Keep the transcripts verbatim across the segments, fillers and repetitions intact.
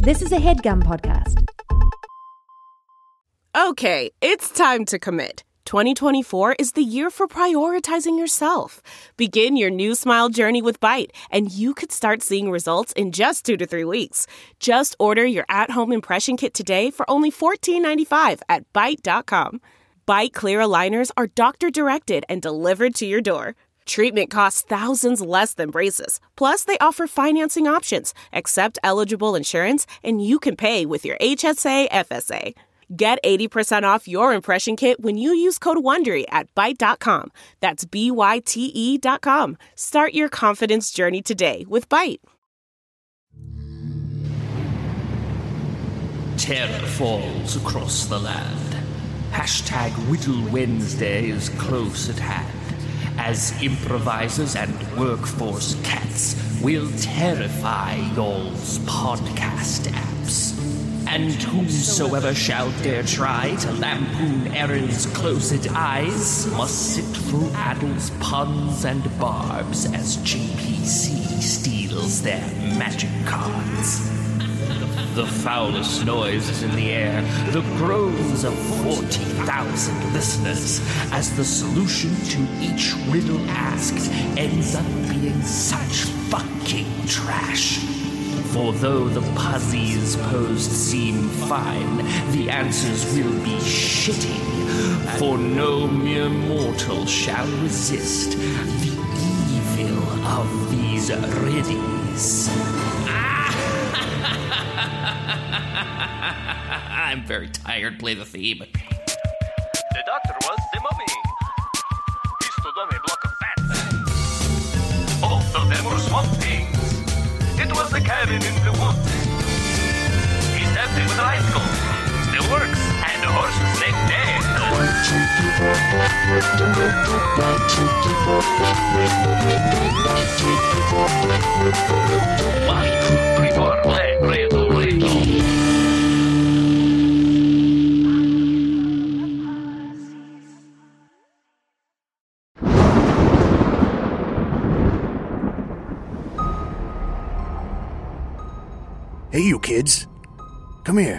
This is a HeadGum podcast. Okay, it's time to commit. twenty twenty-four is the year for prioritizing yourself. Begin your new smile journey with Byte, and you could start seeing results in just two to three weeks. Just order your at-home impression kit today for only fourteen ninety-five at byte dot com. Byte clear aligners are doctor-directed and delivered to your door. Treatment costs thousands less than braces. Plus, they offer financing options, accept eligible insurance, and you can pay with your H S A F S A. Get eighty percent off your impression kit when you use code WONDERY at byte dot com. That's B Y T E dot com. Start your confidence journey today with Byte. Terror falls across the land. Hashtag Whittle Wednesday is close at hand. As improvisers and workforce cats will terrify y'all's podcast apps. And whosoever shall dare try to lampoon Erin's closed eyes must sit through Addle's puns and barbs as J P C steals their magic cards. The foulest noise is in the air, the groans of forty thousand listeners, as the solution to each riddle asked ends up being such fucking trash. For though the puzzies posed seem fine, the answers will be shitting, for no mere mortal shall resist the evil of these riddies. I'm very tired. Play the theme. The doctor was the mummy. He stood on a block of fat. Both of them were swamp things. It was a cabin in the woods. He stabbed it with an icicle. Still works. And the horse was named Dan. One, two, three, four. Play, riddle, riddle. Hey, you kids. Come here.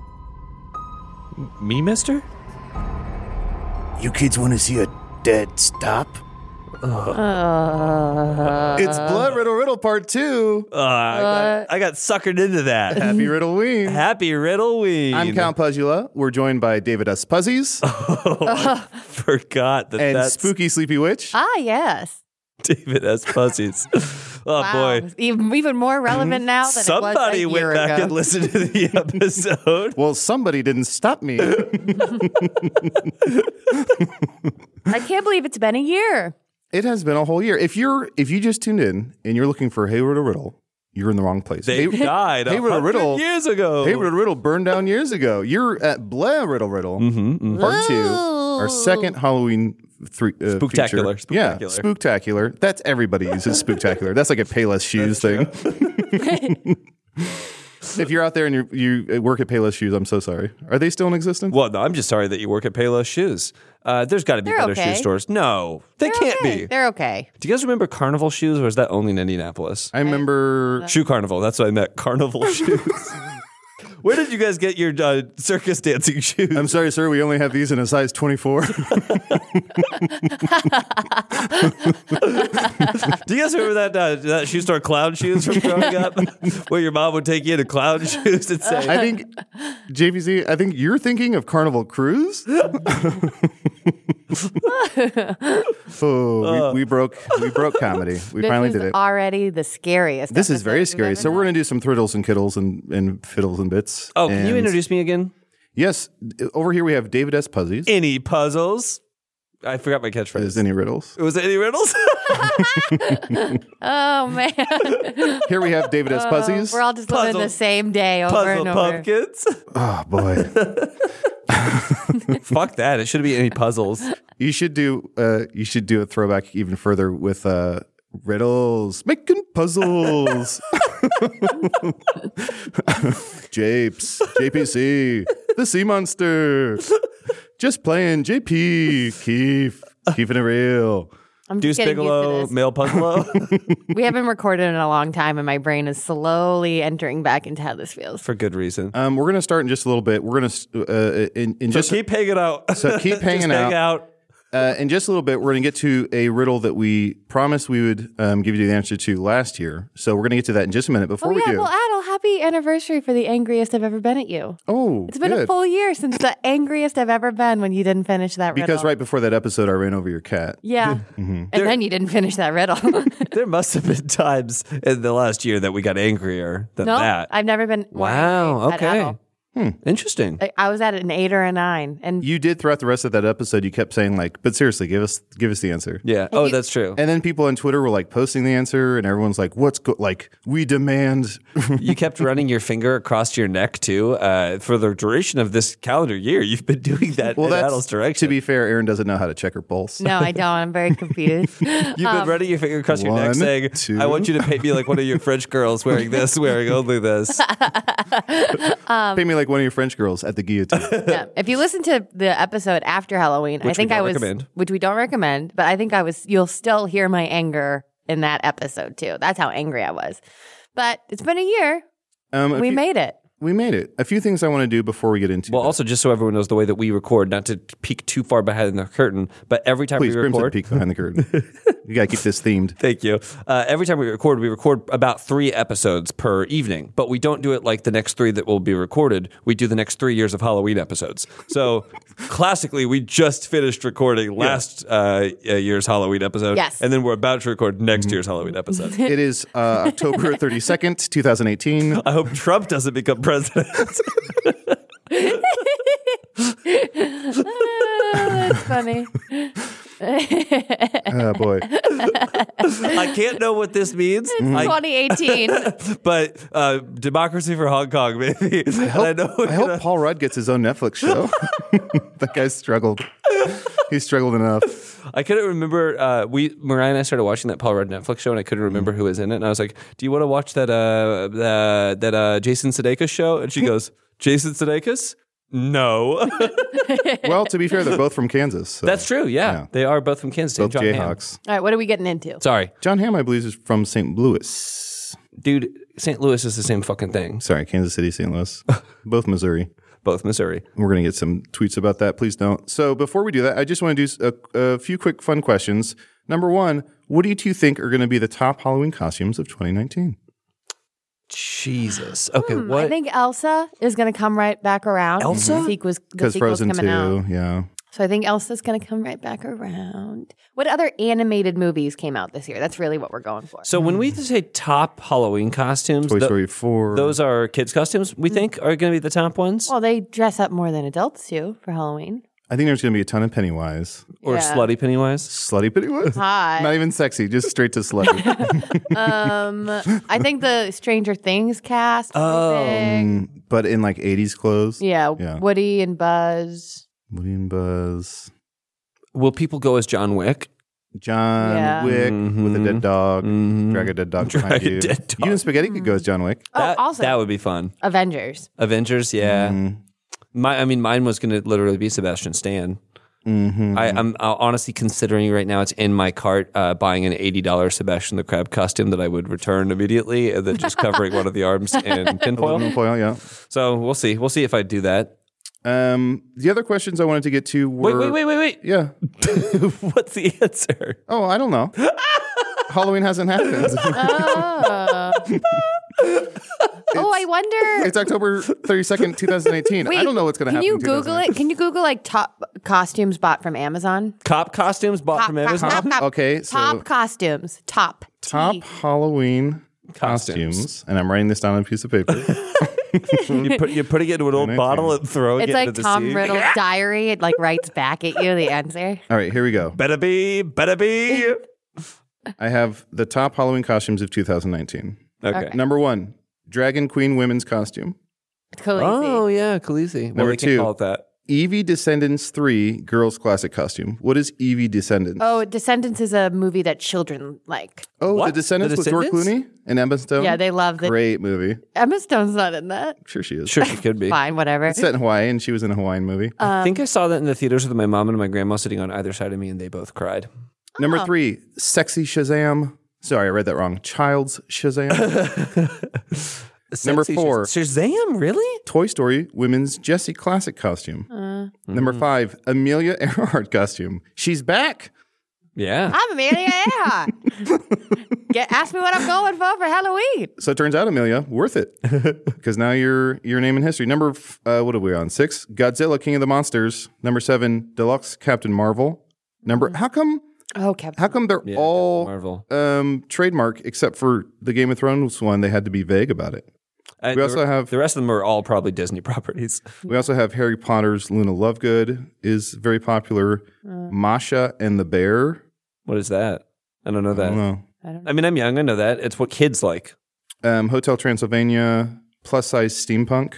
Me, mister? You kids want to see a dead stop? Uh, It's Blood Riddle Riddle Part two. Uh, I, got, I got suckered into that. Happy Riddleween. Happy Riddleween. I'm Count Puzula. We're joined by David S. Puzzies Oh, I forgot that and that's Spooky Sleepy Witch. ah, yes. David S. Puzzies. Oh, Wow. boy. Even, even more relevant now than Somebody it was a went year back ago. and listened to the episode. Well, somebody didn't stop me. I can't believe it's been a year. It has been a whole year. If you're if you just tuned in and you're looking for Hey Riddle Riddle, you're in the wrong place. They hey, died Hey a Riddle hundred Riddle years ago. Hey Riddle Riddle burned down years ago. You're at Blah Riddle Riddle Mm-hmm, mm-hmm. Part two, our second Halloween three uh, Spooktacular. feature. Yeah, Spooktacular. Spooktacular. That's everybody uses Spooktacular. That's like a Payless Shoes thing. If you're out there and you you work at Payless Shoes, I'm so sorry. Are they still in existence? Well, no, I'm just sorry that you work at Payless Shoes. Uh, there's got to be They're better okay. shoe stores. No, they They're can't okay. be. They're okay. Do you guys remember Carnival Shoes, or is that only in Indianapolis? I remember. Shoe Carnival. That's what I meant. Carnival Shoes. Where did you guys get your uh, circus dancing shoes? I'm sorry, sir. We only have these in a size twenty-four. Do you guys remember that uh, that shoe store Clown Shoes from growing up, where your mom would take you into Clown Shoes and say, I think, J P C, I think you're thinking of Carnival Cruise. oh, we, we broke we broke comedy. We This finally is did it. already the scariest. This is very episode we've scary. ever So we're done. going to do some thriddles and kiddles and, and fiddles and bits. "Oh, can you And- introduce me again?" Yes. Over here we have David S. Puzzies. Any puzzles? I forgot my catchphrase. Is any riddles? Was it any riddles? Oh, man. Here we have David S. Puzzies. We're all just living Puzzle- the same day over Puzzle and over. pumpkins. Oh, boy. Fuck that! It should be any puzzles. You should do uh, you should do a throwback even further with uh, riddles, making puzzles. Japes, J P C, the Sea Monster, just playing J P, Keith, keeping it real. I'm Deuce just getting used to Bigelow, this. male puzzle. We haven't recorded in a long time, and my brain is slowly entering back into how this feels. For good reason. Um, we're going to start in just a little bit. We're going to uh, in, in So just keep hanging out. So keep hanging Just hang out. out. Uh, in just a little bit, we're going to get to a riddle that we promised we would um, give you the answer to last year. So we're going to get to that in just a minute. Before Oh, we yeah. do, Well, Adel, happy anniversary for the angriest I've ever been at you. oh, It's been good. a full year since the angriest I've ever been when you didn't finish that riddle. Because right before that episode, I ran over your cat. Yeah. Mm-hmm. And then you didn't finish that riddle. There must have been times in the last year that we got angrier than no, that. I've never been. more Wow. angry at Okay. Adel. Interesting. I- I was at an eight or a nine. And You did throughout the rest of that episode. You kept saying like, "But seriously, give us give us the answer." Yeah. Oh, that's true. And then people on Twitter were like posting the answer, and everyone's like, "What's go-? like? We demand." You kept running your finger across your neck too. Uh, for the duration of this calendar year, you've been doing that Well, in that's Adel's direction. to be fair. Erin doesn't know how to check her pulse. no, I don't. I'm very confused. You've been running your finger across your neck one, saying, two. I want you to paint me like one of your French girls wearing this, wearing only this. Pay me like one of your French girls at the guillotine. Yeah. If you listen to the episode after Halloween, I Which we think don't I was, recommend. which we don't recommend, but I think I was, you'll still hear my anger in that episode too. That's how angry I was. But it's been a year. Um, a We few- made it. we made it. A few things I want to do before we get into. Well, that. also, just so everyone knows the way that we record, not to peek too far behind the curtain, but every time please, we Crimson record. peek behind the curtain. You got to keep this themed. Thank you. Uh, every time we record, we record about three episodes per evening, but we don't do it like the next three that will be recorded. We do the next three years of Halloween episodes. So classically, we just finished recording last uh, year's Halloween episode. Yes. And then we're about to record next year's Halloween episode. It is uh, October thirty-second, twenty eighteen. I hope Trump doesn't become president. That's funny. Oh, boy. I can't know what this means. I, twenty eighteen. but uh, democracy for Hong Kong, maybe. I hope, I know we're I hope gonna- Paul Rudd gets his own Netflix show. That guy's struggled. He's struggled enough. I couldn't remember. Uh, we Mariah and I started watching that Paul Rudd Netflix show, and I couldn't remember who was in it. And I was like, "Do you want to watch that uh, the, that uh, Jason Sudeikis show?" And she goes, "Jason Sudeikis? No." Well, to be fair, they're both from Kansas. So. That's true. Yeah. Yeah. They are both from Kansas State. both John Hamm. Jayhawks. All right, what are we getting into? Sorry, John Hamm, I believe, is from Saint Louis. dude. Saint Louis is the same fucking thing. Sorry, Kansas City, Saint Louis. Both Missouri. Both Missouri. We're going to get some tweets about that. Please don't. So before we do that, I just want to do a, a few quick fun questions. Number one, what do you two think are going to be the top Halloween costumes of twenty nineteen? Jesus. Okay. Hmm, what? I think Elsa is going to come right back around. Elsa? The sequel's, the Because sequel's Frozen coming out. two, yeah. So I think Elsa's going to come right back around. What other animated movies came out this year? That's really what we're going for. so when we say top Halloween costumes, Toy tho- Story four. those are kids' costumes. We think are going to be the top ones, Well, they dress up more than adults do for Halloween. I think there's going to be a ton of Pennywise. or Yeah. slutty Pennywise. Slutty Pennywise? Hot. Not even sexy, just straight to slutty. Um, I think the Stranger Things cast. Oh. Oh. Mm, but in like eighties clothes. Yeah, Yeah. Woody and Buzz. Woody and Buzz. Will people go as John Wick? John Yeah. Wick with a Mhm. dead dog. Mhm. Drag a dead dog Drag behind a you. dead dog. You and Spaghetti could go as John Wick. Oh, That, also that would be fun. Avengers. Avengers, yeah. Mm. My, I mean, mine was going to literally be Sebastian Stan. Mm-hmm. I, I'm uh, honestly considering right now. It's in my cart, uh, buying an eighty dollars Sebastian the Crab costume that I would return immediately, and then just covering one of the arms in tinfoil. Aluminum foil, yeah. So we'll see. We'll see if I do that. Um, the other questions I wanted to get to were. Wait, wait, wait, wait, wait. Yeah. What's the answer? Oh, I don't know. Halloween hasn't happened. Oh. Oh, I wonder. It's October thirty-second, twenty eighteen. Wait, I don't know what's going to Can happen. you in Google it? Can you Google like top costumes bought from Amazon? Cop costumes bought Top, from top, Amazon. top, top, Okay, so- top costumes. Top. Top T. Halloween Costumes. costumes. And I'm writing this down on a piece of paper. you put you're putting it into an old nineteen. bottle and throwing It's it like into the Tom sea. Riddle's diary. It like writes back at you the answer. All right, here we go. Better be, better be. I have the top Halloween costumes of two thousand nineteen. Okay. Okay. Number one, Dragon Queen women's costume. Khaleesi. Oh yeah, Khaleesi. Well, Number we can two. call it that. Eevee Descendants three girls classic costume. What is Eevee Descendants? Oh, Descendants is a movie that children like. Oh, What? The Descendants The with George Descendants? Clooney and Emma Stone? Yeah, they love the Great movie. Emma Stone's not in that. Sure she is. Sure, she could be. Fine, whatever. It's set in Hawaii and she was in a Hawaiian movie. I think I saw that in the theaters with my mom and my grandma sitting on either side of me, and they both cried. Number Oh. three, sexy Shazam. Sorry, I read that wrong. Child's Shazam. Number Sexy four. Shaz- Shazam, really? Toy Story women's Jessie classic costume. Uh. Number five, Amelia Earhart costume. She's back. Yeah. I'm Amelia Earhart. Get ask me what I'm going for for Halloween. So it turns out, Amelia, worth it because now you're your name in history. Number f- uh, what are we on? Six, Godzilla, King of the Monsters. Number seven, Deluxe Captain Marvel. Number how come Oh, Captain. how come they're Yeah, all Marvel. um, trademark except for the Game of Thrones one? They had to be vague about it. Uh, We also the, have- the rest of them are all probably Disney properties. We also have Harry Potter's Luna Lovegood is very popular. Masha and the Bear. What is that? I don't know I that. don't know. I don't know. I mean, I'm young. I know that. It's what kids like. Um, Hotel Transylvania, plus size steampunk.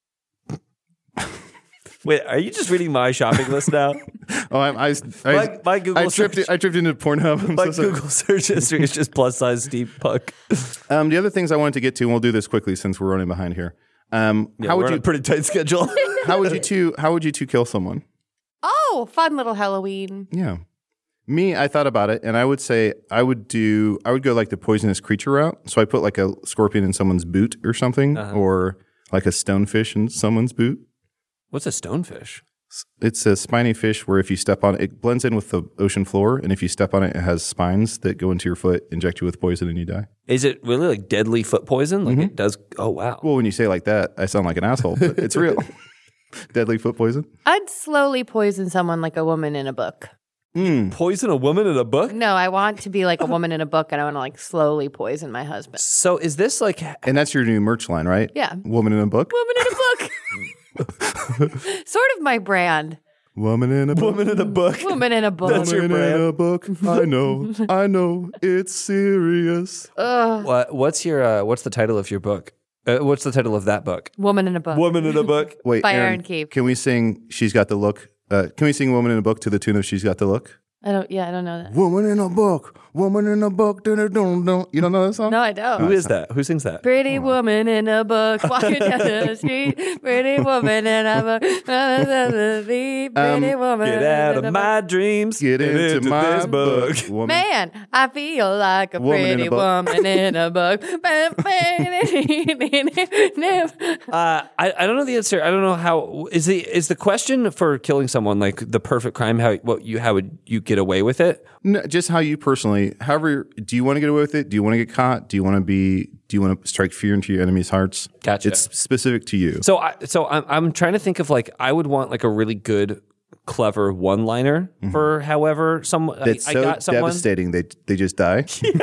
Wait, are you just reading my shopping list now? Oh, I, I, I, My- my Google I tripped. search- I tripped into Pornhub. I'm My so sorry. Google search history is just plus size steampunk. Um, the other things I wanted to get to, and we'll do this quickly since we're running behind here. Um, Yeah, how we're would on you? a pretty tight schedule. How would you two? How would you two kill someone? Oh, fun little Halloween. Yeah, me. I thought about it, and I would say I would do. I would go like the poisonous creature route. So I put like a scorpion in someone's boot or something, Uh-huh. or like a stonefish in someone's boot. What's a stonefish? It's a spiny fish where if you step on it, it blends in with the ocean floor, and if you step on it, it has spines that go into your foot, inject you with poison, and you die. Is it really like deadly foot poison? Like Mm-hmm. it does? Oh, wow. Well, when you say it like that, I sound like an asshole, but it's real. Deadly foot poison. I'd slowly poison someone like a woman in a book. Poison a woman in a book? No, I want to be like a woman in a book, and I want to like slowly poison my husband. So is this like And that's your new merch line, right? Yeah. Woman in a book. Woman in a book. Sort of my brand. Woman in a book. woman in a book? Woman in a book. That's your Woman in brand. a book. I know. I know. It's serious. What, what's your uh, what's the title of your book? Uh, what's the title of that book? Woman in a book. Woman in a book. Wait, By Aaron, Aaron Keefe. Can we sing She's Got the Look? Uh, can we sing Woman in a Book to the tune of She's Got the Look? I don't. Yeah, I don't know that. Woman in a book. Woman in a book. Dun, dun, dun, dun. You don't know that song? No, I don't. Who is that? Who sings that? Pretty woman in a book, walking down the street. Pretty woman in a book. Pretty woman. Get out in a of book. my dreams. Get and into, my this book. book. Woman. Man, I feel like a Woman in a pretty book. woman in a book. Uh, I, I don't know the answer. I don't know how is the is the question for killing someone like the perfect crime. How what you how would you get away with it? No, just how you personally, however, do you want to get away with it? Do you want to get caught? Do you want to be, do you want to strike fear into your enemy's hearts? Gotcha. It's specific to you. So I so I'm I'm trying to think of like I would want like a really good clever one liner for however some I, That's I so got someone. devastating. They, they just die.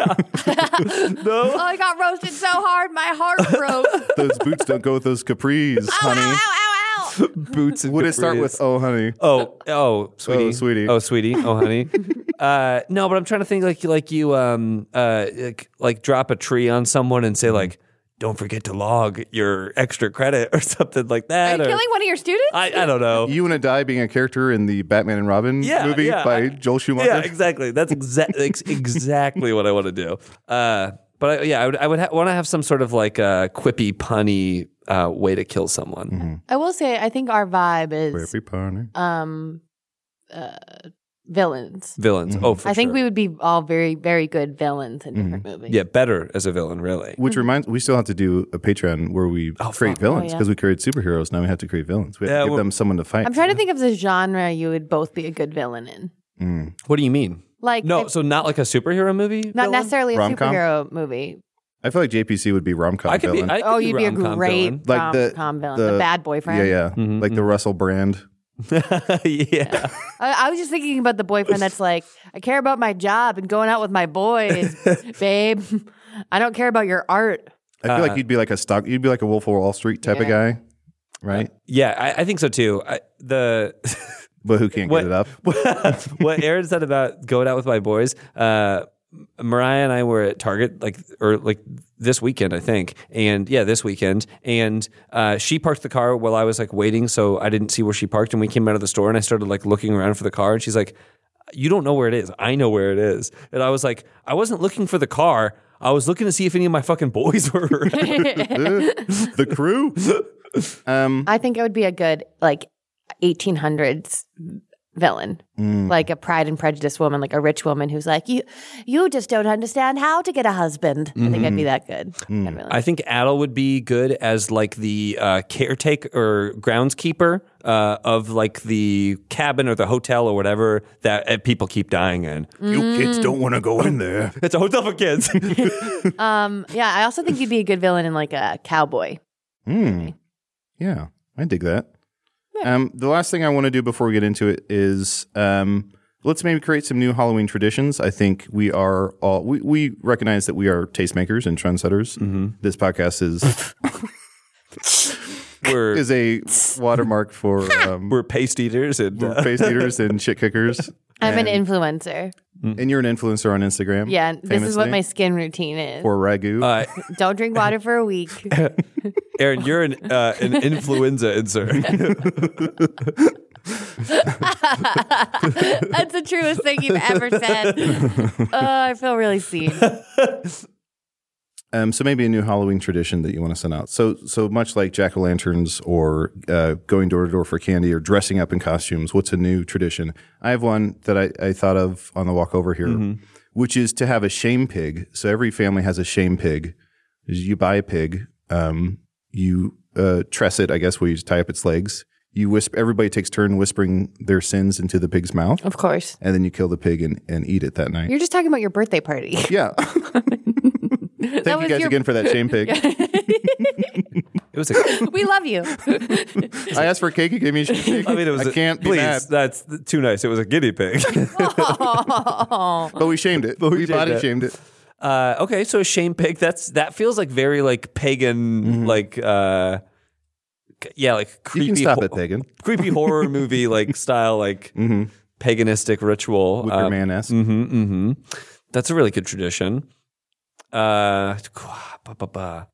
Oh, I got roasted so hard, my heart broke. Those boots don't go with those capris, Ow, honey. ow, ow, ow, ow. Boots and Would it start capris. with, oh, honey? Oh, oh, sweetie, Oh, sweetie. oh, sweetie, oh, honey. uh, no, but I'm trying to think like like you um uh like, like drop a tree on someone and say like, don't forget to log your extra credit or something like Are that. you or- killing one of your students? I I don't know. You want to die being a character in the Batman and Robin Yeah, movie yeah. by Joel Schumacher? Yeah, exactly. That's exa- ex- exactly what I want to do. Uh, but I, yeah, I would I would ha- want to have some sort of like uh, quippy, punny uh, way to kill someone. I will say, I think our vibe is Every partner. um, uh, villains. Villains. Oh, for I think sure. we would be all very, very good villains in different movies. Yeah, better as a villain, really. Which reminds, we still have to do a Patreon where we create Oh, fuck. villains Oh, yeah. because we created superheroes. Now we have to create villains. We have Yeah, to give well- them someone to fight. I'm trying to think of the genre you would both be a good villain in. What do you mean? Like, No, if- so not like a superhero movie. not villain? necessarily a Rom-com? superhero movie. I feel like J P C would be rom-com I could be. villain. I could Oh, be you'd be a rom-com great villain. like the, rom-com villain, the, bad boyfriend. Yeah, yeah. Mm-hmm, Like the Russell Brand. yeah. I, I was just thinking about the boyfriend that's like, I care about my job and going out with my boys, babe. I don't care about your art. I feel like you'd be like a stock. You'd be like a Wolf of Wall Street type of Yeah. guy, right? Yeah, I, I think so too. I, the But who can't what, get it up? what Aaron said about going out with my boys, uh, Mariah and I were at Target like or like this weekend, I think, and yeah, this weekend, and uh, she parked the car while I was like waiting, so I didn't see where she parked, and we came out of the store, and I started like looking around for the car, and she's like, "You don't know where it is. I know where it is," and I was like, "I wasn't looking for the car. I was looking to see if any of my fucking boys were around." The crew. Um, I think it would be a good, like, eighteen hundreds villain, like a Pride and Prejudice woman, like a rich woman who's like, you you just don't understand how to get a husband. I think I'd be that good. kind of villain. I think Adel would be good as like the uh, caretaker or groundskeeper uh, of like the cabin or the hotel or whatever that uh, people keep dying in. You kids don't want to go in there. It's a hotel for kids. um, yeah, I also think you'd be a good villain in like a cowboy. Hmm. Yeah, I dig that. Um, the last thing I want to do before we get into it is um, let's maybe create some new Halloween traditions. I think we are all we, we recognize that we are tastemakers and trendsetters. Mm-hmm. This podcast is we're is a watermark for um, we're paste eaters and we're uh, face eaters and shit kickers. I'm and, an influencer. and you're an influencer on Instagram. Yeah, this is what famously, my skin routine is. for ragu. uh, Don't drink water for a week. Aaron, you're an uh, an influenza insert. That's the truest thing you've ever said. Oh, I feel really seen. Um, so maybe a new Halloween tradition that you want to send out. So so much like jack-o'-lanterns or uh, going door to door for candy or dressing up in costumes, what's a new tradition? I have one that I, I thought of on the walk over here, mm-hmm. which is to have a shame pig. So every family has a shame pig. You buy a pig, um, you uh, tress it, I guess, where you just tie up its legs. You whisper. Everybody takes turn whispering their sins into the pig's mouth. Of course. And then you kill the pig and, and eat it that night. You're just talking about your birthday party. Yeah. Thank you guys your... again for that shame pig. It was a, we love you. I asked for a cake. You gave me a shame pig. I mean, it was I a, can't please, be mad. That's too nice. It was a guinea pig. Oh. But we shamed it. But we, we body it. shamed it. Uh, okay, so a shame pig. That's that feels like very like pagan, mm-hmm. like uh, yeah, like creepy. You can stop ho- it, pagan. Creepy horror movie like style, like mm-hmm. paganistic ritual. Wicker um, Man-esque. Mm-hmm, mm-hmm. That's a really good tradition. Uh, bah, bah, bah.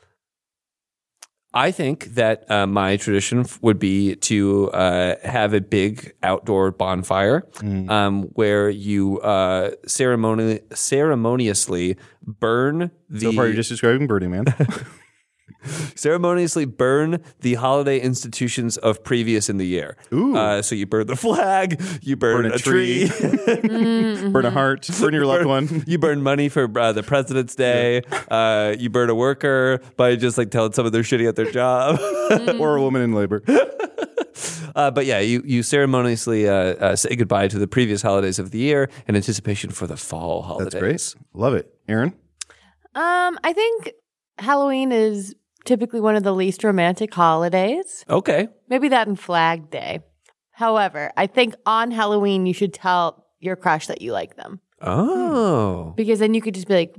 I think that uh, my tradition f- would be to uh, have a big outdoor bonfire mm. um, where you uh, ceremoni- ceremoniously burn the... So far, you're just describing Burning Man. Ceremoniously burn the holiday institutions of previous in the year. Ooh. Uh, so you burn the flag, you burn, burn a, a tree, tree. mm-hmm. burn a heart, burn your loved burn, one. You burn money for uh, the President's Day. Yeah. Uh, you burn a worker by just like telling someone they're shitty at their job. Or a woman in labor. Uh, but yeah, you, you ceremoniously uh, uh, say goodbye to the previous holidays of the year in anticipation for the fall holidays. That's great. Love it. Aaron? Um, I think Halloween is typically one of the least romantic holidays. Okay. Maybe that and Flag Day. However, I think on Halloween you should tell your crush that you like them. Oh. Because then you could just be like,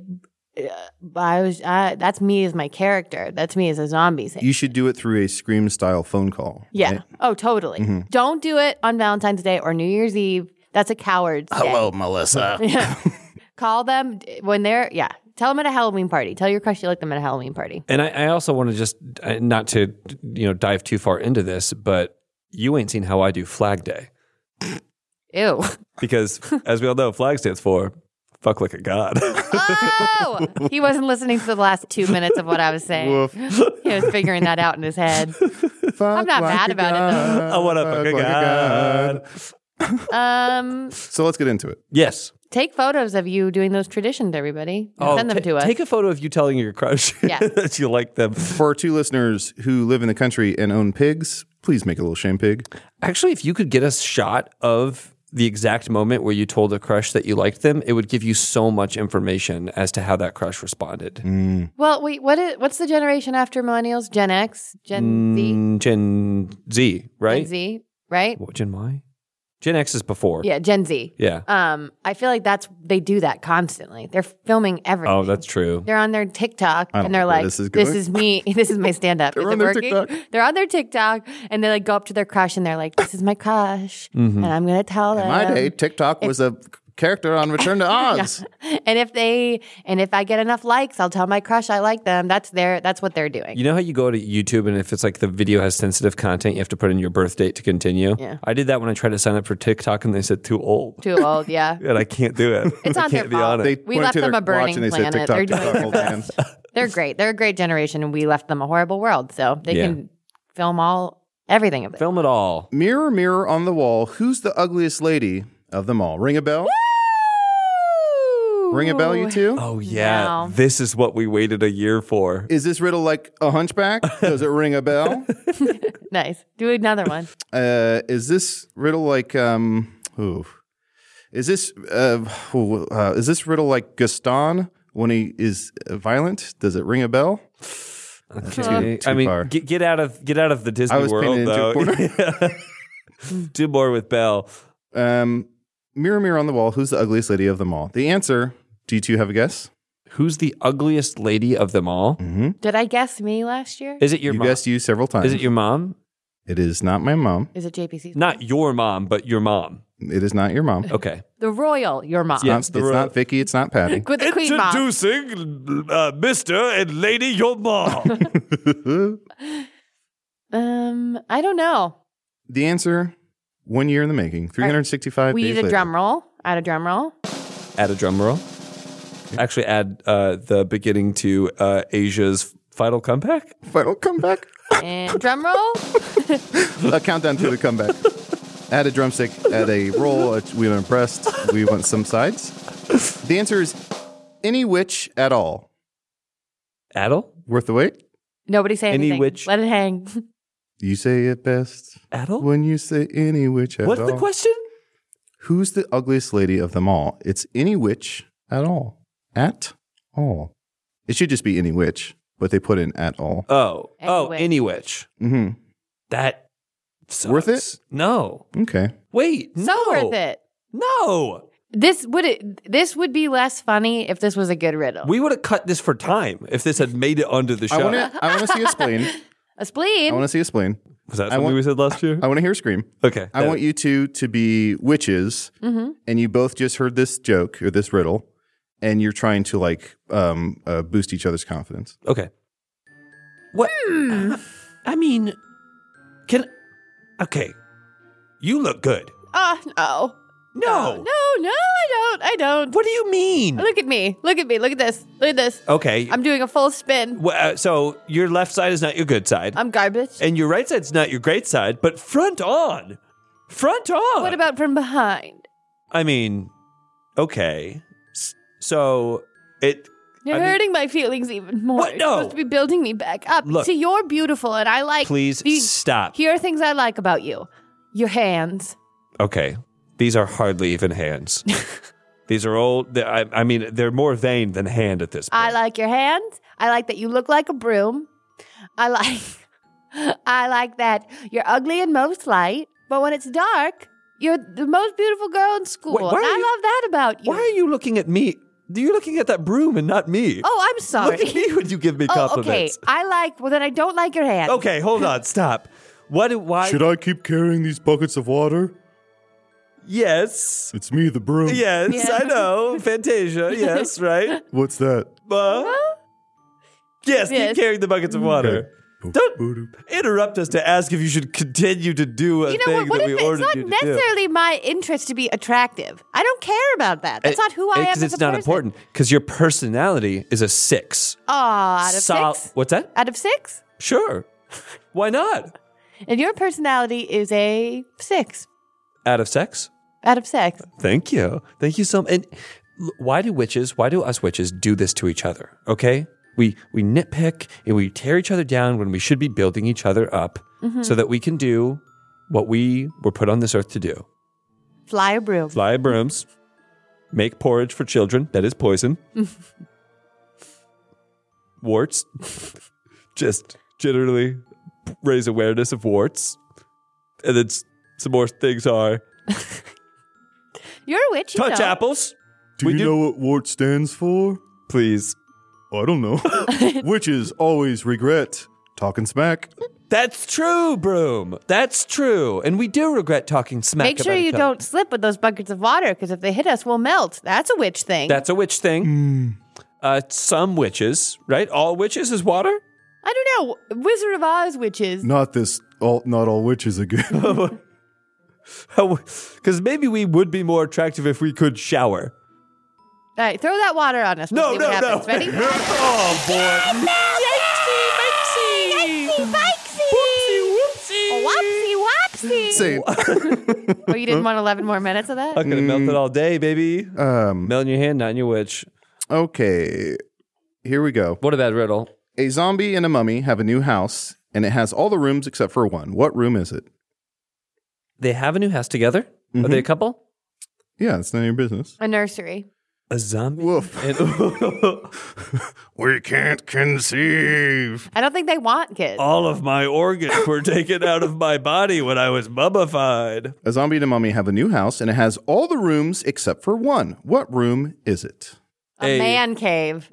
I was, uh, that's me as my character. That's me as a zombie. You should do it through a Scream-style phone call. Yeah. Right? Oh, totally. Mm-hmm. Don't do it on Valentine's Day or New Year's Eve. That's a coward's day. Hello, Melissa. Yeah. Call them when they're, yeah. Tell them at a Halloween party. Tell your crush you like them at a Halloween party. And I, I also want to just, uh, not to, you know, dive too far into this, but you ain't seen how I do Flag Day. Ew. Because, as we all know, Flag stands for fuck like a god. Oh! He wasn't listening to the last two minutes of what I was saying. Woof. He was figuring that out in his head. Fuck I'm not like mad about god. it, though. I want to fuck, fuck a god. Like god. Um, so let's get into it. Yes. Take photos of you doing those traditions, everybody. Oh, Send them t- to us. Take a photo of you telling your crush Yeah. that you like them. For our two listeners who live in the country and own pigs, please make a little shame pig. Actually, if you could get a shot of the exact moment where you told a crush that you liked them, it would give you so much information as to how that crush responded. Mm. Well, wait, what is, what's the generation after millennials? Gen X? Gen Z? Mm, Gen Z, right? Gen Z, right? What, Gen Y? Gen X is before. Yeah, Gen Z. Yeah. Um, I feel like that's they do that constantly. They're filming everything. Oh, that's true. They're on their TikTok I don't and they're know where like, this is "This going." is me. This is my stand-up." They're is on it their working? TikTok. They're on their TikTok and they like go up to their crush and they're like, "This is my crush," and I'm gonna tell them. In my day, TikTok was a character on Return to Oz. Yeah. And if they and if I get enough likes, I'll tell my crush I like them. That's their that's what they're doing. You know how you go to YouTube and if it's like the video has sensitive content, you have to put in your birth date to continue? Yeah. I did that when I tried to sign up for TikTok and they said too old. Too old, yeah. And I can't do it. It's I not their can't be fault. on it. They We pointed left to them their a burning watch and they planet. said They're TikTok, doing TikTok, old man. They're great. They're a great generation and we left them a horrible world. So they Yeah. can film all Everything of it. Film it all. Mirror, mirror on the wall, who's the ugliest lady of them all? Ring a bell? Ring a bell, you two? Oh, yeah. No. This is what we waited a year for. Is this riddle like a hunchback? Does it ring a bell? Nice. Do another one. Uh, is this riddle like um? Ooh, is this uh, ooh, uh? Is this riddle like Gaston when he is violent? Does it ring a bell? Okay. too I mean, far. get, get out of get out of the Disney I was world, painted into though. a corner. Yeah. Do more with Belle. Um, mirror, mirror on the wall, who's the ugliest lady of them all? The answer. Do you two have a guess? Who's the ugliest lady of them all? Mm-hmm. Did I guess me last year? Is it your You mom? guessed you several times. Is it your mom? It is not my mom. Is it J P C's? Not your mom, but your mom. It is not your mom. Okay. The royal, your mom. Yeah. Not- It's it's the ro- not Vicky. It's not Patty. With the queen mom. Introducing uh, Mister and Lady Your Mom. Um, I don't know. The answer. One year in the making. three hundred sixty-five We days need a later. drum roll. Add a drum roll. Add a drum roll. Actually, add uh, the beginning to uh, Asia's final comeback. Final comeback. And drum roll. A countdown to the comeback. Add a drumstick. Add a roll. Uh, we were impressed. We want some sides. The answer is any witch at all. Addle? Worth the wait? Nobody say Any anything. witch- Let it hang. You say it best Addle? when you say any witch at What's all. the question? Who's the ugliest lady of them all? It's any witch at all. At all. It should just be any witch, but they put in at all. Oh. Any oh, witch. any witch. Mm-hmm. That sucks. Worth it? No. Okay. Wait. So no. worth it. No. This would it, this would be less funny if this was a good riddle. We would have cut this for time if this had made it onto the show. I want to. I want to see a spleen. a spleen. I want to see a spleen. Was that I something want- we said last year? I want to hear a scream. Okay. I want you two to be witches, Mm-hmm. and you both just heard this joke or this riddle, and you're trying to like um, uh, boost each other's confidence. Okay. What? I mean, can. Okay. You look good. Oh no. No. No, no, I don't. I don't. What do you mean? Look at me. Look at me. Look at this. Look at this. Okay. I'm doing a full spin. Well, uh, so your left side is not your good side, I'm garbage. and your right side's not your great side, but front on. Front on. What about from behind? I mean, okay. S- So it. You're I mean- hurting my feelings even more. What? You're No. supposed to be building me back up. Look. See, you're beautiful, and I like. Please these- stop. Here are things I like about you. Your hands. Okay. These are hardly even hands. These are old. they- I, I mean, they're more vein than hand at this point. I like your hands. I like that you look like a broom. I like. I like that you're ugly in most light, but when it's dark, you're the most beautiful girl in school. Wait, why And are I you- love that about you. Why are you looking at me? You're looking at that broom and not me. Oh, I'm sorry. Look at me when you give me Oh, okay. compliments. I like. Well, then I don't like your hands. Okay, hold on. Stop. What? do- Why? Should I keep carrying these buckets of water? Yes. It's me, the broom. Yes, Yeah. I know. Fantasia. Yes, right. What's that? Uh, yes, keep Yes. carrying the buckets of water. Don't interrupt us to ask if you should continue to do a You know thing what? What that if we it's ordered not you to necessarily my interest to be attractive? I don't care about that. That's do. not who I am. Because as it's a not person. important. Because your personality is a six. Oh, out of Sol- six. What's that? Out of six, Sure. Why not? and your personality is a six. Out of sex? Out of six. Thank you. Thank you so much. And l- why do witches, why do us witches do this to each other? Okay? We we nitpick and we tear each other down when we should be building each other up Mm-hmm. so that we can do what we were put on this earth to do. Fly a broom. Fly brooms, make porridge for children that is poison. Warts. Just generally raise awareness of warts. And then s- some more things are You're a witch. You touch know. apples. Do We you do- know what wart stands for? Please. I don't know. Witches always regret talking smack. That's true, Broom. That's true. And we do regret talking smack Make sure about you each other. don't slip with those buckets of water, because if they hit us, we'll melt. That's a witch thing. That's a witch thing. Uh, some witches, right? All witches is water? I don't know. Wizard of Oz witches. Not this. All not all witches again. Because maybe we would be more attractive if we could shower. All right, throw that water on us. We'll No, see no, what no. happens. Ready? Oh, boy. Yikesy, Whoopsie, whoopsie. Whoopsie. Wop, Sane. Oh, you didn't want eleven more minutes of that? I'm gonna melt it all day, baby. Um, Melt in your hand, not in your witch. okay, here we go. What a bad riddle. A zombie and a mummy have a new house, and it has all the rooms except for one. What room is it? They have a new house together. Are Mm-hmm. they a couple? Yeah, it's none of your business. A nursery. A zombie. Woof. And- We can't conceive. I don't think they want kids. all of my organs were taken out of my body when I was mummified. A zombie and a mummy have a new house, and it has all the rooms except for one. What room is it? A a- man cave.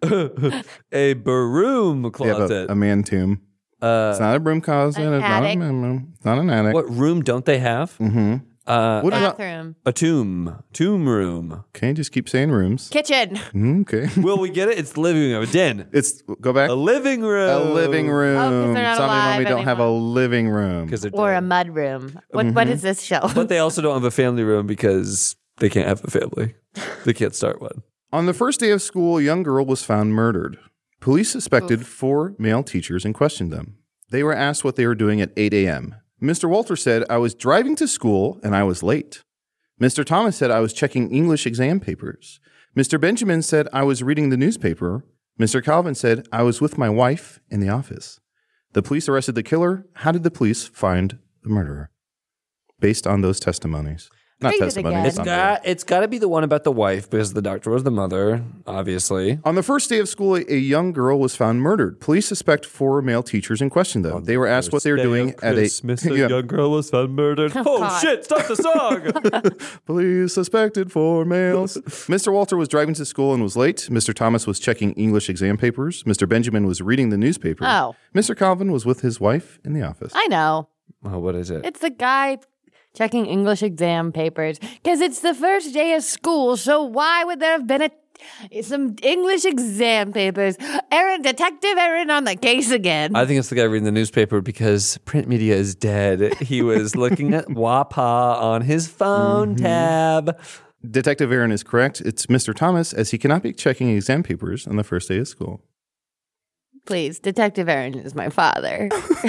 A broom They have closet. a, a man tomb. uh, It's not a broom closet. An It's not, a, attic. it's not an attic. what room don't they have? Mm-hmm. Uh, What about? Bathroom. a tomb. Tomb room. Okay, just keep saying rooms. Kitchen. Okay. Will we get it? It's the living room. A den. It's go back. A living room. A living room. Oh, 'cause they're not Zombie and mummy alive don't have a anymore. living room. Because they're Or dead. a mud room. What What is this show? But they also don't have a family room because they can't have a family. They can't start one. On the first day of school, a young girl was found murdered. Police suspected four male teachers and questioned them. They were asked what they were doing at eight a.m. Mister Walter said, I was driving to school and I was late. Mister Thomas said, I was checking English exam papers. Mister Benjamin said, I was reading the newspaper. Mister Calvin said, I was with my wife in the office. The police arrested the killer. How did the police find the murderer? Based on those testimonies. Not Read it testimonies. again. It's on the- got, it's got to be the one about the wife because the doctor was the mother, obviously. On the first day of school, a young girl was found murdered. Police suspect four male teachers and questioned them. They were asked what they were doing at a Christmas, a Yeah. young girl was found murdered. Oh, God. shit, stop the song. Police suspected four males. Mister Walter was driving to school and was late. Mister Thomas was checking English exam papers. Mister Benjamin was reading the newspaper. Oh. Mister Calvin was with his wife in the office. I know. Oh, what is it? It's the guy checking English exam papers because it's the first day of school. So why would there have been a some English exam papers? Aaron, Detective Aaron, on the case again. I think it's the guy reading the newspaper because print media is dead. He was looking at W A P A on his phone tab. Detective Aaron is correct. It's Mister Thomas, as he cannot be checking exam papers on the first day of school. Please, Detective Aaron is my father.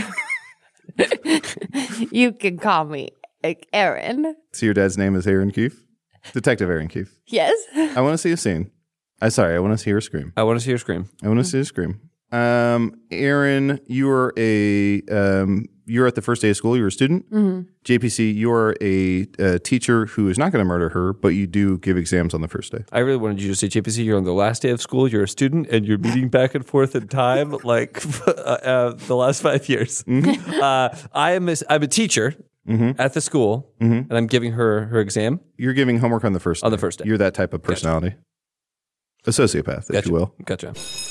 You can call me like, Aaron. So your dad's name is Aaron Keefe? Detective Aaron Keefe. Yes. I want to see a scene. I'm sorry, I want to see her scream. I want to see her scream. I want to see her scream. Um, Aaron, you are a um, you're at the first day of school. You're a student. Mm-hmm. J P C, you are a, a teacher who is not going to murder her, but you do give exams on the first day. I really wanted you to say, J P C, you're on the last day of school, you're a student, and you're meeting back and forth in time like uh, uh, the last five years. Mm-hmm. Uh, I am a, I'm a teacher Mm-hmm. at the school, Mm-hmm. and I'm giving her her exam. You're giving homework on the first On the day. first day. You're that type of personality, a sociopath, if Gotcha. you will. Gotcha.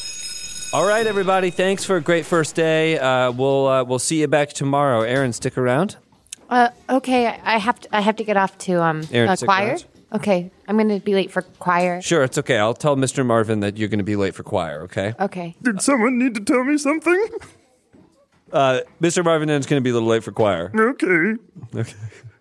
All right, everybody. Thanks for a great first day. Uh, we'll uh, we'll see you back tomorrow. Aaron, stick around. Uh, okay, I I have to. I have to get off to um Aaron, uh, stick choir. around. Okay, I'm going to be late for choir. Sure, it's okay. I'll tell Mister Marvin that you're going to be late for choir. Okay. Okay. Did someone need to tell me something? Uh, Mister Marvin is going to be a little late for choir. Okay. Okay.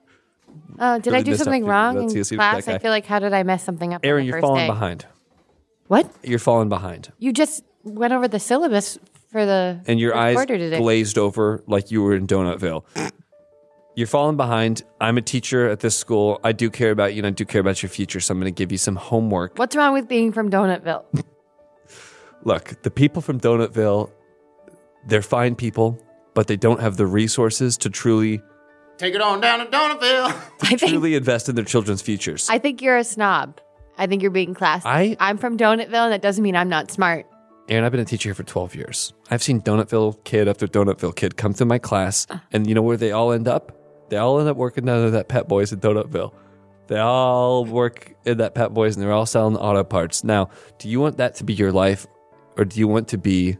Oh, did I Really do messed up something people. wrong Let's in see- let's see class? that guy. I feel like how did I mess something up? on Aaron, the you're first falling day? behind. What? You're falling behind. You just went over the syllabus for the And your eyes recorder today. glazed over like you were in Donutville. You're falling behind. I'm a teacher at this school. I do care about you and I do care about your future, so I'm going to give you some homework. What's wrong with being from Donutville? Look, the people from Donutville, they're fine people, but they don't have the resources to truly, Take it on down to Donatville. I think truly invest in their children's futures. I think you're a snob. I think you're being classy. I- I'm from Donutville, and that doesn't mean I'm not smart. Aaron, I've been a teacher here for twelve years. I've seen Donutville kid after Donutville kid come through my class, and you know where they all end up? They all end up working down at that Pet Boys in Donutville. They all work in that Pet Boys, and they're all selling auto parts. Now, do you want that to be your life, or do you want to be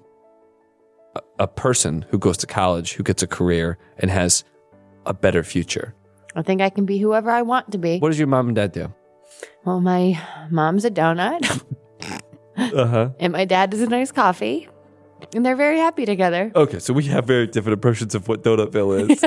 a, a person who goes to college, who gets a career, and has a better future? I think I can be whoever I want to be. What does your mom and dad do? Well, my mom's a donut, Uh-huh. and my dad does a nice coffee, and they're very happy together. Okay, so we have very different impressions of what Donutville is.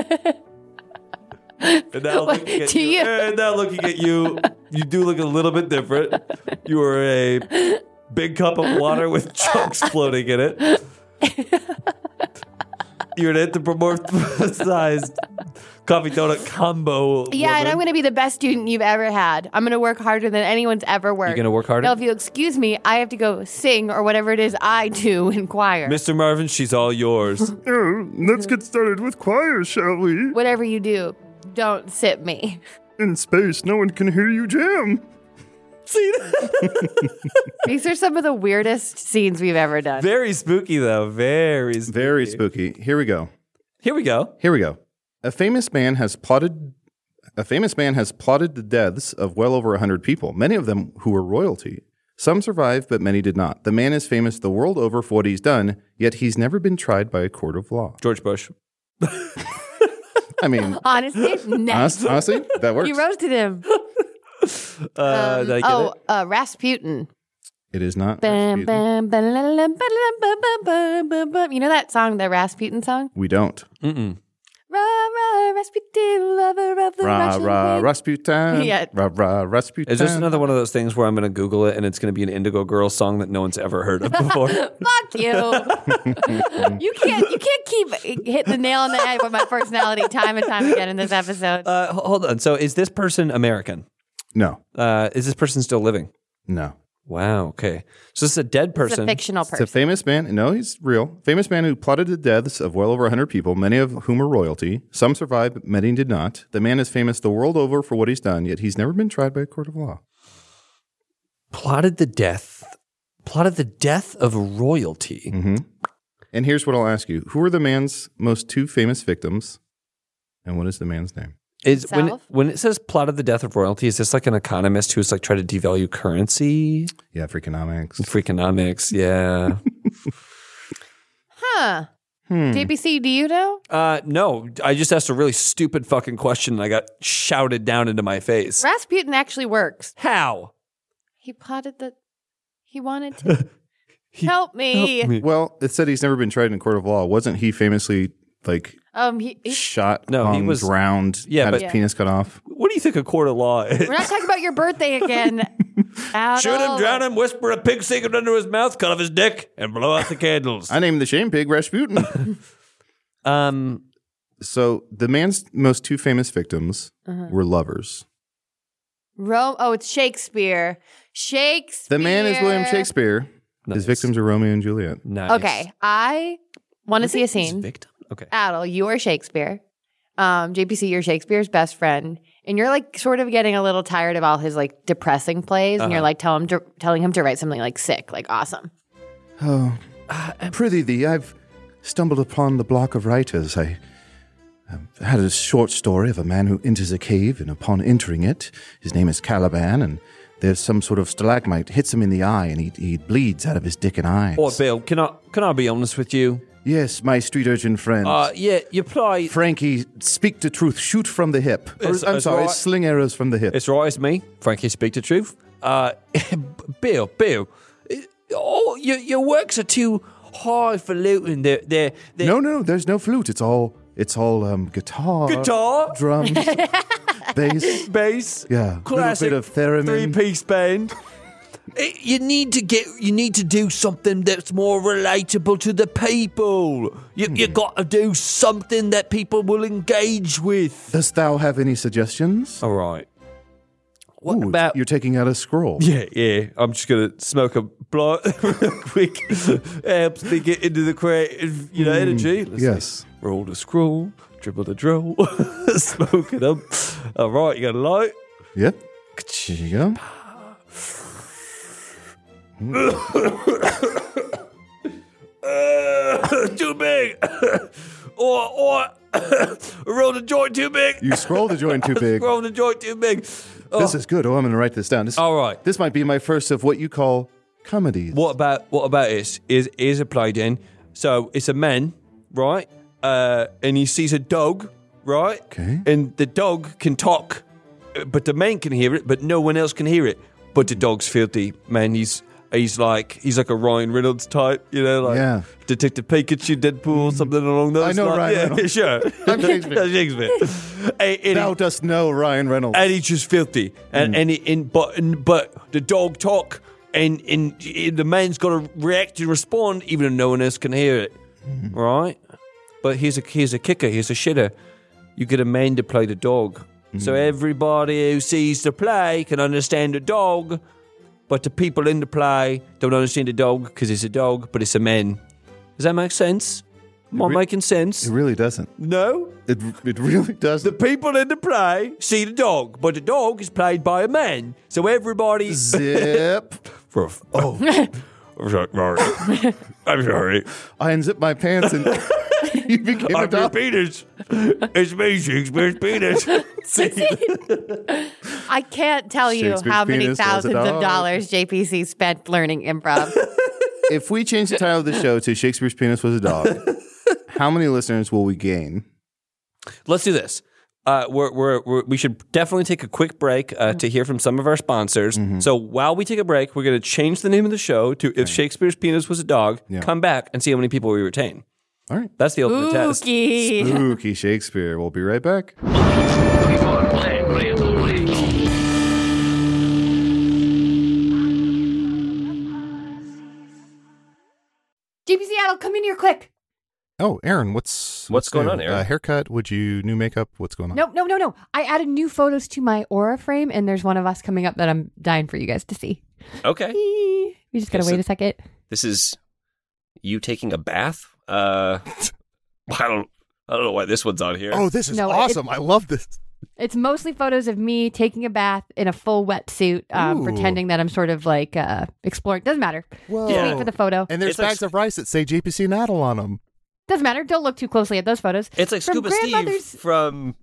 And now, What looking at do you, you- and now looking at you, you do look a little bit different. You are a big cup of water with chunks floating in it. You're an anthropomorphized coffee donut combo. Yeah, and woman. I'm going to be the best student you've ever had. I'm going to work harder than anyone's ever worked. You're gonna work harder? Now, if you excuse me, I have to go sing or whatever it is I do in choir. Mister Marvin, she's all yours. Oh, let's get started with choir, shall we? Whatever you do, don't sit me. In space, no one can hear you jam. See, These are some of the weirdest scenes we've ever done. very spooky though. Very spooky. Very spooky. Here we go. Here we go. Here we go. A famous man has plotted. A famous man has plotted the deaths of well over a hundred people, many of them who were royalty. Some survived, but many did not. The man is famous the world over for what he's done, yet he's never been tried by a court of law. George Bush. I mean, Honestly, next. honest, honestly, that works. You roasted him. Uh, did I get Oh, it? uh, Rasputin. It is not. Bam, Rasputin. bam, ba-la-la-la, ba-la-la, ba-ba-ba-ba-ba. You know that song, the Rasputin song? We don't. Mm-mm. Rah, rah, Rasputin, lover of the Rah, Russian rah, queen. Rasputin. Yeah. Rah, rah, Rasputin. Is this another one of those things where I'm going to Google it and it's going to be an Indigo Girls song that no one's ever heard of before? Fuck you. you can't you can't keep hitting the nail on the head with my personality time and time again in this episode. uh, ho- hold on. So is this person American? No. Uh, is this person still living? No. Wow. Okay. So this is a dead It's a person. fictional It's a person. famous man. No, he's real. Famous man who plotted the deaths of well over one hundred people, many of whom are royalty. Some survived, but many did not. The man is famous the world over for what he's done, yet he's never been tried by a court of law. Plotted the death. Plotted the death of royalty. Mm-hmm. And here's what I'll ask you. Who are the man's most two famous victims, and what is the man's name? Is when it, Himself? when it says plotted the death of royalty, is this like an economist who's like trying to devalue currency? Yeah, Freakonomics. Freakonomics, yeah. Huh. Hmm. J P C, do you know? uh, no, I just asked a really stupid fucking question and I got shouted down into my face. Rasputin actually works. How? He plotted the. He wanted to. help me. Help me. Well, it said he's never been tried in a court of law. Wasn't he famously like Um, he, he- shot, No, he hung, was- drowned, Yeah, had but- his penis cut off? What do you think a court of law is? we're not talking about your birthday again. Out Shoot him, of- drown him, whisper a pig secret under his mouth, cut off his dick, and blow out the candles. I named the shame pig Rasputin. um, So the man's most two famous victims Uh-huh. were lovers. Rome. Oh, it's Shakespeare. Shakespeare. The man is William Shakespeare. Nice. His victims are Romeo and Juliet. nice. Okay, I want to see a His scene. victim? Okay. Adel, you are Shakespeare. Um, J P C, you're Shakespeare's best friend, and you're like sort of getting a little tired of all his like depressing plays, and you're Uh-huh. like tell him to, telling him to write something like sick, like awesome. Oh, prithee thee, I've stumbled upon the block of writers. I um, had a short story of a man who enters a cave, and upon entering it, his name is Caliban, and there's some sort of stalagmite hits him in the eye, and he, he bleeds out of his dick and eyes. Or Bill, can I can I be honest with you? Yes, my street urchin friend. Uh, yeah, you play. Frankie, speak the truth. Shoot from the hip. Or, It's- I'm it's sorry, right. sling arrows from the hip. It's right, it's me, Frankie. Speak the truth. Uh, Bill, Bill, it- oh, your your works are too highfalutin. They're they're, they're no, no, there's no flute. It's all it's all um, guitar, guitar, drums, bass. bass, Yeah, classic little bit of theremin. three-piece band. Eh, You need to get. You need to do something that's more relatable to the people. You you got to do something that people will engage with. Dost thou have any suggestions? All right. What Ooh, about? you're taking out a scroll? Yeah, yeah. I'm just gonna smoke a blunt real quick. Helps me get into the creative, you know, energy. Let's yes. see. Roll the scroll, dribble the drill, smoke it up. All right, you got a light. Yep. Here you go. Uh, too big. or or roll the joint too big. You scroll the joint too big. Roll the joint too big. Oh. This is good. Oh, I'm going to write this down. This, All right. This might be my first of what you call comedies. What about what about this? Is is a play then? So it's a man, right? Uh, and he sees a dog, right? Okay. And the dog can talk, uh, but the man can hear it, but no one else can hear it. But the dog's filthy, man. He's he's like he's like a Ryan Reynolds type, you know, like Yeah. Detective Pikachu, Deadpool, something along those. I know lines. Ryan Yeah, Reynolds. sure. I'm Shakespeare. That's Shakespeare. and, and Thou he- dost know Ryan Reynolds. and he's just filthy. And Mm. and, he, and but and, but the dog talk, and and the man's got to react and respond, even though no one else can hear it, Mm. right? But here's a here's a kicker. Here's a shitter. you get a man to play the dog. Mm. So everybody who sees the play can understand the dog, but the people in the play don't understand the dog because it's a dog, but it's a man. Does that make sense? Am I re- making sense? It really doesn't. No? It it really doesn't. The people in the play see the dog, but the dog is played by a man. So everybody... Zip. For, oh. I'm sorry. I'm sorry. I unzipped my pants and you became I'm a dog. your penis. It's me, Shakespeare's penis. I can't tell you how many penis was a thousands of dog. dollars J P C spent learning improv. If we change the title of the show to Shakespeare's Penis Was a Dog, how many listeners will we gain? Let's do this. Uh, we're, we're, we're, we should definitely take a quick break uh, to hear from some of our sponsors. Mm-hmm. So while we take a break, we're going to change the name of the show to If Shakespeare's Penis Was a Dog. Yeah. Come back and see how many people we retain. All right. That's the ultimate test. Spooky. Spooky Shakespeare. We'll be right back. J P Seattle, come in here quick. Oh, Aaron, what's what's going new? on, Aaron? Uh, haircut? Would you new makeup? What's going on? No, no, no, no. I added new photos to my Aura frame, and there's one of us coming up that I'm dying for you guys to see. Okay. We just gotta This wait is- a second. This is you taking a bath? Uh, I don't, I don't know why this one's on here. Oh, this is No, it- awesome. I love this. It's mostly photos of me taking a bath in a full wetsuit, um, Ooh. pretending that I'm sort of like uh, exploring. Doesn't matter. Whoa. Just wait for the photo. And there's It's like- bags of rice that say J P C Naddle on them. Doesn't matter. Don't look too closely at those photos. It's like From Scuba Steve grandmother's- from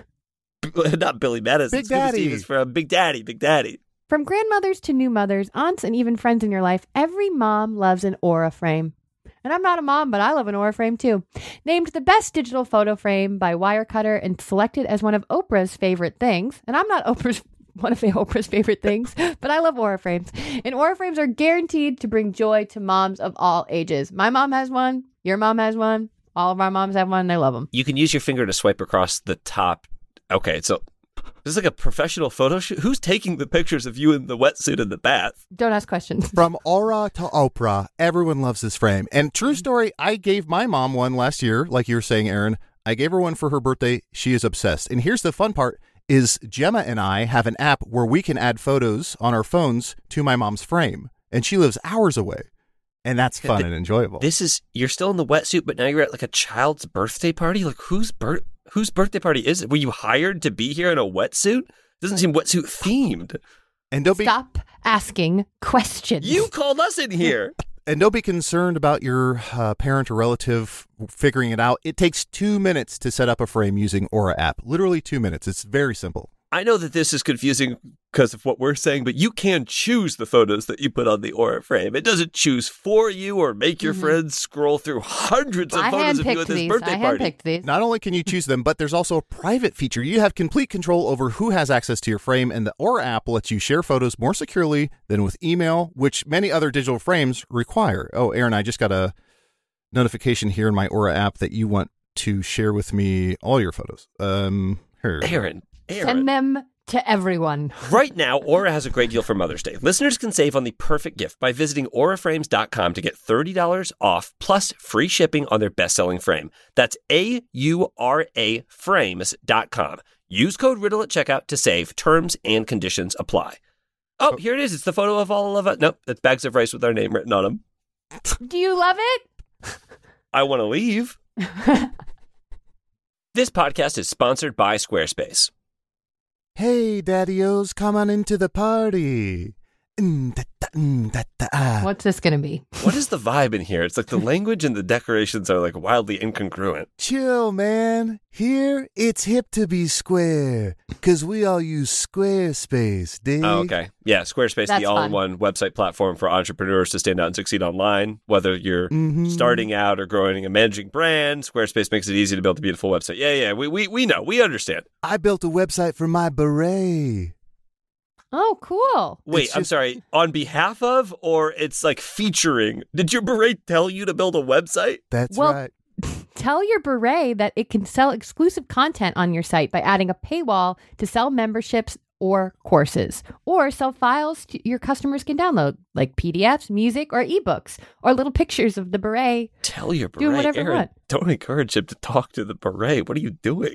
not Billy Madison. Big Scuba Daddy. Steve is from Big Daddy. Big Daddy. From grandmothers to new mothers, aunts, and even friends in your life, every mom loves an Aura frame. And I'm not a mom, but I love an Aura frame too. Named the best digital photo frame by Wirecutter and selected as one of Oprah's favorite things. And I'm not Oprah's one of Oprah's favorite things, but I love Aura frames. And Aura frames are guaranteed to bring joy to moms of all ages. My mom has one. Your mom has one. All of our moms have one. And I love them. You can use your finger to swipe across the top. Okay, so this is like a professional photo shoot. Who's taking the pictures of you in the wetsuit in the bath? Don't ask questions. From Aura to Oprah, everyone loves this frame. And true story, I gave my mom one last year, like you were saying, Aaron. I gave her one for her birthday. She is obsessed. And here's the fun part is Gemma and I have an app where we can add photos on our phones to my mom's frame. And she lives hours away. And that's fun and enjoyable. This is, you're still in the wetsuit, but now you're at like a child's birthday party? Like whose birth, whose birthday party is it? Were you hired to be here in a wetsuit? Doesn't seem wetsuit themed. And don't be Stop asking questions. You called us in here. and don't be concerned about your uh, parent or relative figuring it out. It takes two minutes to set up a frame using Aura app. Literally two minutes. It's very simple. I know that this is confusing because of what we're saying, but you can choose the photos that you put on the Aura frame. It doesn't choose for you or make your mm-hmm. friends scroll through hundreds of I photos of you at this these. birthday I party. handpicked these. Not only can you choose them, but there's also a private feature. You have complete control over who has access to your frame, and the Aura app lets you share photos more securely than with email, which many other digital frames require. Oh, Aaron, I just got a notification here in my Aura app that you want to share with me all your photos. Um, here. Aaron, Aaron. Send them to everyone. Right now, Aura has a great deal for Mother's Day. Listeners can save on the perfect gift by visiting aura frames dot com to get thirty dollars off plus free shipping on their best-selling frame. That's A U R A frames dot com. Use code RIDDLE at checkout to save. Terms and conditions apply. Oh, here it is. It's the photo of all of us. Nope, that's bags of rice with our name written on them. Do you love it? I want to leave. This podcast is sponsored by Squarespace. Hey, daddy-os, come on into the party. Mm, da, da, mm, da, da, ah. What's this going to be? What is the vibe in here? It's like the language and the decorations are like wildly incongruent. Chill, man. Here, it's hip to be square, because we all use Squarespace, dig? Oh, okay. Yeah, Squarespace, That's the all-in-one website platform for entrepreneurs to stand out and succeed online. Whether you're mm-hmm. starting out or growing a managing brand, Squarespace makes it easy to build a beautiful website. Yeah, yeah, we we we know. We understand. I built a website for my beret. Oh, cool. Wait, It's I'm just- sorry. On behalf of, or it's like featuring? Did your beret tell you to build a website? That's Well, right. Tell your beret that it can sell exclusive content on your site by adding a paywall to sell memberships or courses, or sell files to your customers can download, like P D Fs, music, or ebooks, or little pictures of the beret. Tell your beret, Do whatever you Aaron. want. Don't encourage him to talk to the beret. What are you doing?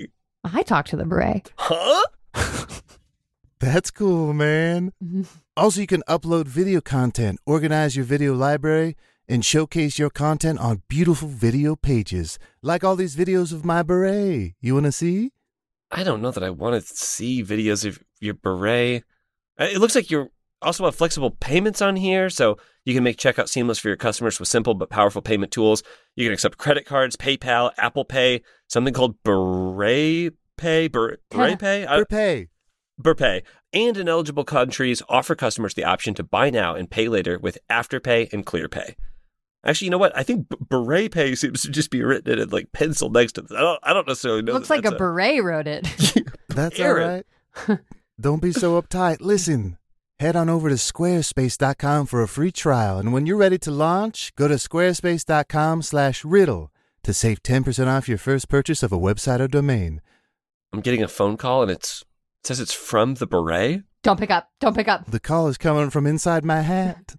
I talk to the beret. Huh? That's cool, man. Also, you can upload video content, organize your video library, and showcase your content on beautiful video pages, like all these videos of my beret. You want to see? I don't know that I want to see videos of your beret. Uh, It looks like you also have flexible payments on here, so you can make checkout seamless for your customers with simple but powerful payment tools. You can accept credit cards, PayPal, Apple Pay, something called Beret Pay, Beret Beret Pay, I- Pay. Burpay, and in eligible countries offer customers the option to buy now and pay later with Afterpay and ClearPay. Actually, you know what? I think B- Beret Pay seems to just be written in like pencil next to this. I don't, I don't necessarily know. Looks that like a that's beret wrote it. That's Aaron. all right. Don't be so uptight. Listen, head on over to squarespace dot com for a free trial. And when you're ready to launch, go to squarespace dot com slash riddle to save ten percent off your first purchase of a website or domain. I'm getting a phone call and it's it says it's from the Beret. Don't pick up. Don't pick up. The call is coming from inside my hat.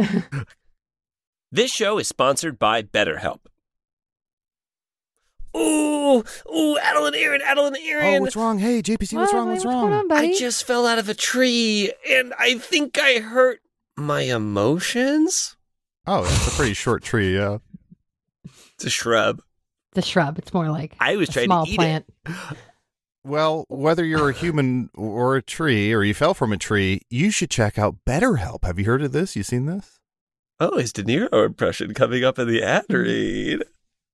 This show is sponsored by BetterHelp. Ooh, ooh, Adeline, Aaron, Adeline, Aaron. Oh, what's wrong? Hey, J P C, what's What? wrong? What's What's wrong? going on, buddy? I just fell out of a tree and I think I hurt my emotions. Oh, it's a pretty short tree, yeah. It's a shrub. The shrub. It's more like I was a trying small to eat plant. it. Well, whether you're a human or a tree, or you fell from a tree, you should check out BetterHelp. Have you heard of this? You seen this? Oh, his De Niro impression coming up in the ad read.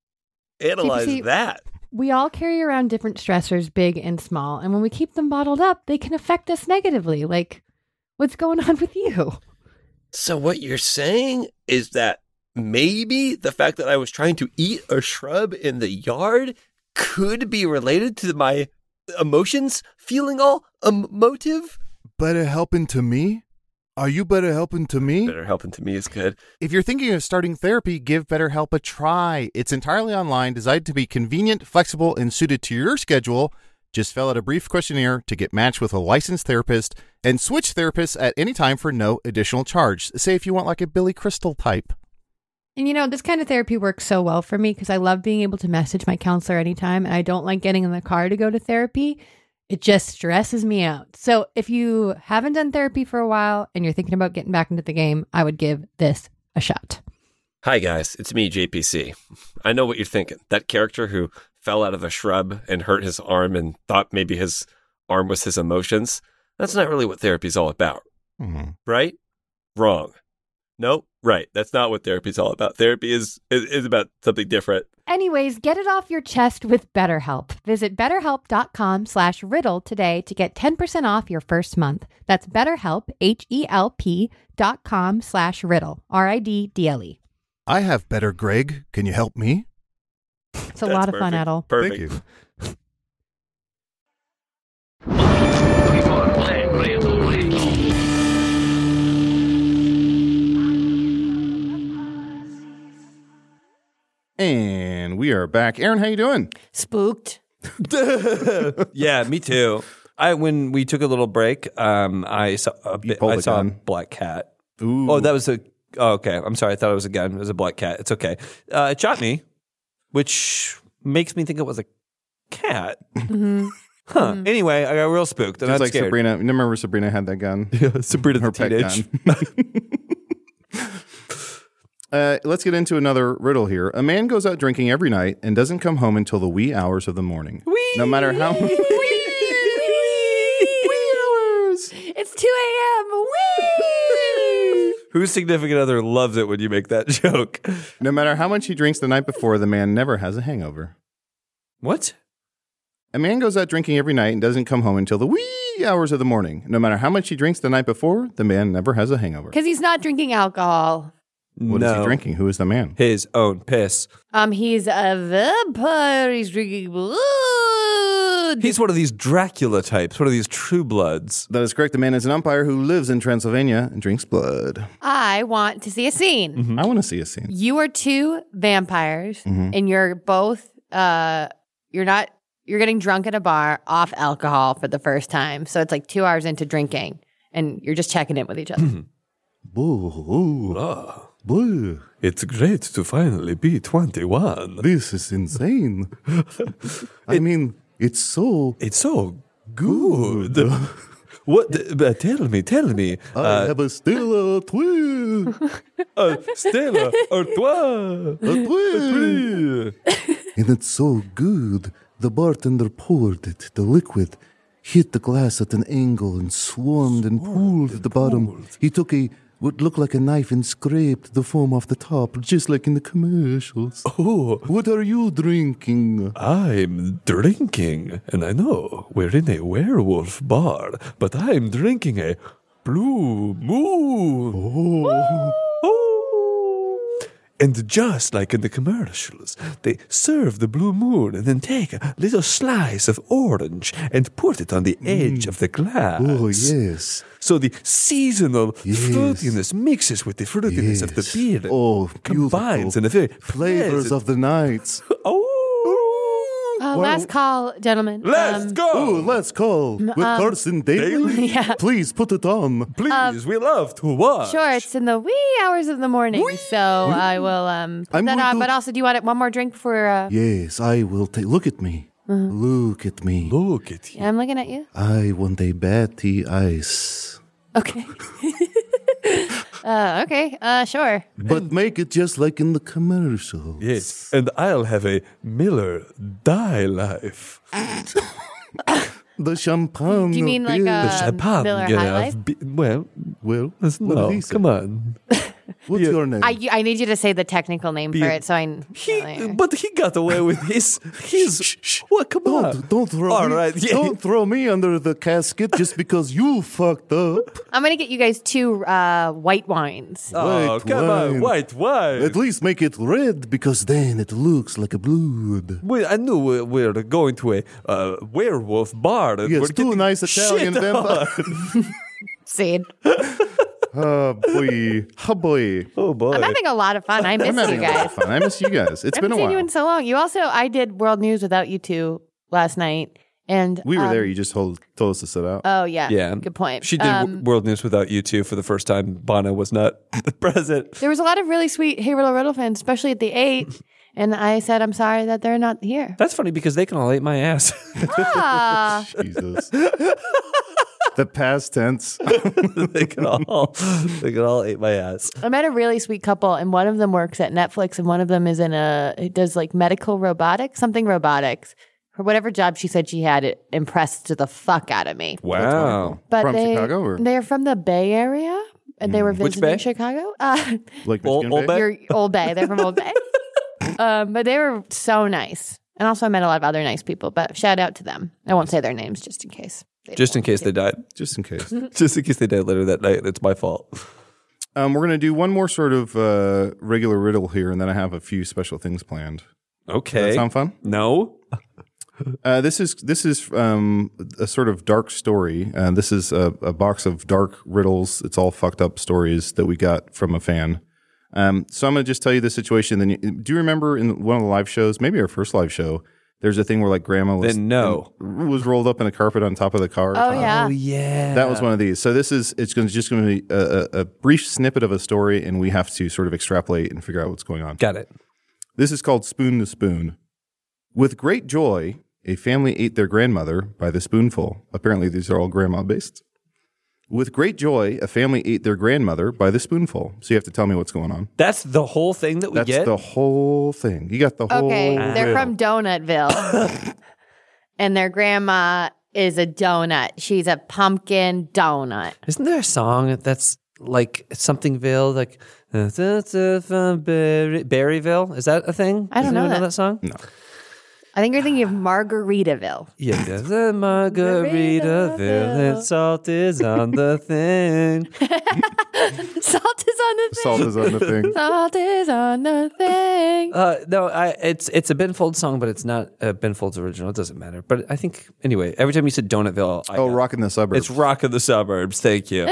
Analyze J P C, that. We all carry around different stressors, big and small, and when we keep them bottled up, they can affect us negatively. Like, what's going on with you? So what you're saying is that maybe the fact that I was trying to eat a shrub in the yard could be related to my emotions feeling all emotive? Better helping to me? Are you better helping to me? Better helping to me is good. If you're thinking of starting therapy, give BetterHelp a try. It's entirely online, designed to be convenient, flexible, and suited to your schedule. Just fill out a brief questionnaire to get matched with a licensed therapist and switch therapists at any time for no additional charge. Say if you want like a Billy Crystal type. And you know, this kind of therapy works so well for me because I love being able to message my counselor anytime, and I don't like getting in the car to go to therapy. It just stresses me out. So if you haven't done therapy for a while and you're thinking about getting back into the game, I would give this a shot. Hi, guys. It's me, J P C. I know what you're thinking. That character who fell out of a shrub and hurt his arm and thought maybe his arm was his emotions. That's not really what therapy's all about. Mm-hmm. Right? Wrong. Nope. Right. That's not what therapy's all about. Therapy is, is, is about something different. Anyways, get it off your chest with BetterHelp. Visit betterhelp.com slash riddle today to get ten percent off your first month. That's BetterHelp, H-E-L-P dot com slash riddle, R I D D L E. I have better, Greg. Can you help me? It's a That's lot of fun, perfect. Adel. Perfect. Thank you. And we are back. Aaron, how you doing? Spooked. Yeah, me too. I when we took a little break, um, I saw a bit, pulled I a saw a gun. black cat. Ooh. Oh, that was a. Oh, okay, I'm sorry. I thought it was a gun. It was a black cat. It's okay. Uh, it shot me, which makes me think it was a cat. Mm-hmm. Huh. Anyway, I got real spooked. And Just I'm like scared. Sabrina. Remember Sabrina had that gun? Sabrina Her the pet teenage. gun. Uh, let's get into another riddle here. A man goes out drinking every night and doesn't come home until the wee hours of the morning. Wee! No matter how. Wee hours. It's two a.m. Whee! Whose significant other loves it when you make that joke? No matter how much he drinks the night before, the man never has a hangover. What? A man goes out drinking every night and doesn't come home until the wee hours of the morning. No matter how much he drinks the night before, the man never has a hangover. Because he's not drinking alcohol. What is no. he drinking? Who is the man? His own piss. Um, he's a vampire. He's drinking blood. He's one of these Dracula types, one of these true bloods. That is correct. The man is an umpire who lives in Transylvania and drinks blood. I want to see a scene. Mm-hmm. I want to see a scene. You are two vampires, Mhm. and you're both. Uh, you're not. You're getting drunk at a bar off alcohol for the first time. So it's like two hours into drinking, and you're just checking in with each other. Boo, Oh, boo. it's great to finally be twenty-one. This is insane. I mean, It's so It's so good. What? Uh, tell me, tell me. I Uh, have a Stella twin. uh, Stella Artois. A twin. And it's so good. The bartender poured it, the liquid, hit the glass at an angle and swarmed and pooled at the bottom. He took a what looked like a knife and scraped the foam off the top, just like in the commercials. Oh, What are you drinking? I'm drinking, and I know we're in a werewolf bar, but I'm drinking a blue moon. Oh, Oh. And just like in the commercials, they serve the blue moon and then take a little slice of orange and put it on the edge of the glass. oh yes. So the seasonal Yes. fruitiness mixes with the fruitiness of the Yes. beer. Oh, combines beautiful. in a very Flavors pleasant- of the nights. Oh, Uh, last call, gentlemen. let's Um, go. Oh, let's call with Carson Daly. Yeah. Please put it on. Please, we love to watch. Sure, it's in the wee hours of the morning, so I will um put I'm that going on. to- But also, do you want it one more drink before? Uh, Yes, I will take. Look at me. Look at me. Look at you. I'm looking at you. I want a batty ice. Okay. uh, okay. Uh, sure. But make it just like in the commercials. Yes, and I'll have a Miller Die Life. The champagne. Do you mean like beer. a Champagne. Miller yeah, High Life? be- well, Well, that's- what no, did he say? come on. What's Yeah. your name? I, I need you to say the technical name for Beer. it, so I. He, but he got away with his his. What? Come don't on. don't throw All me. right, yeah. Don't throw me under the casket just because you fucked up. I'm gonna get you guys two uh, white wines. Oh, White come on, wine. white wine. At least make it red because then it looks like a blood. We, I knew we we were going to a uh, werewolf bar. and Yes, we're two getting nice Italian shit vampires. on. Seed. Oh boy, oh boy. Oh boy! I'm having a lot of fun. I miss I'm having you a lot guys. of fun. I miss you guys. It's I been haven't a seen you while. in so long. You also, I did World News without you two last night, and We were um, there. You just told told us to sit out. Oh yeah, yeah, good point. She did Um, World News without you two for the first time. Bono was not present. there was a lot of really sweet Hey Riddle Riddle fans, especially at the eight. And I said, I'm sorry that they're not here. That's funny because they can all eat my ass. Ah, Jesus. The past tense. they can all they can all eat my ass. I met a really sweet couple, and one of them works at Netflix, and one of them is in a, it does like medical robotics, something robotics. For whatever job she said she had, it impressed the fuck out of me. Wow. But From they, Chicago, or? they're from the Bay Area, and they were Which visiting Bay? Chicago. Uh, Like Old- Michigan Old Bay? Bay? You're Old Bay. They're from Old Bay. Um, but they were so nice. And also I met a lot of other nice people, but shout out to them. I won't say their names just in case. they Just in don't case want they to. died. Just in case. Just in case they died later that night. It's my fault. Um, we're going to do one more sort of uh, regular riddle here, and then I have a few special things planned. Okay. Does that sound fun? No. Uh, this is this is um, a sort of dark story. Uh, this is a, a box of dark riddles. It's all fucked up stories that we got from a fan. Um, so I'm going to just tell you the situation. Then, you, do you remember in one of the live shows, maybe our first live show, there's a thing where like grandma was Then no. in- was rolled up in a carpet on top of the car. or Oh, something. yeah. yeah. That was one of these. So this is it's going to just going to be a, a, a brief snippet of a story, and we have to sort of extrapolate and figure out what's going on. Got it. This is called Spoon to Spoon. With great joy, a family ate their grandmother by the spoonful. Apparently, these are all grandma based. With great joy, a family ate their grandmother by the spoonful. So you have to tell me what's going on. That's the whole thing that we That's get. the whole thing. You got the whole. Okay, they're riddle. from Donutville. And their grandma is a donut. She's a pumpkin donut. Isn't there a song that's like Somethingville, like from Berry, Berryville? Is that a thing? I don't Does know anyone that. that song? No. I think you're thinking of Margaritaville. Yeah, there's a Margaritaville and salt is on the thing. Salt is on the thing. Salt is on the thing. Salt is on the thing. Uh, no, I, it's it's a Ben Folds song, but it's not a Ben Folds original. It doesn't matter. But I think anyway, every time you said Donutville, I Oh, got- Rockin' the Suburbs. It's Rock of the Suburbs. Thank you.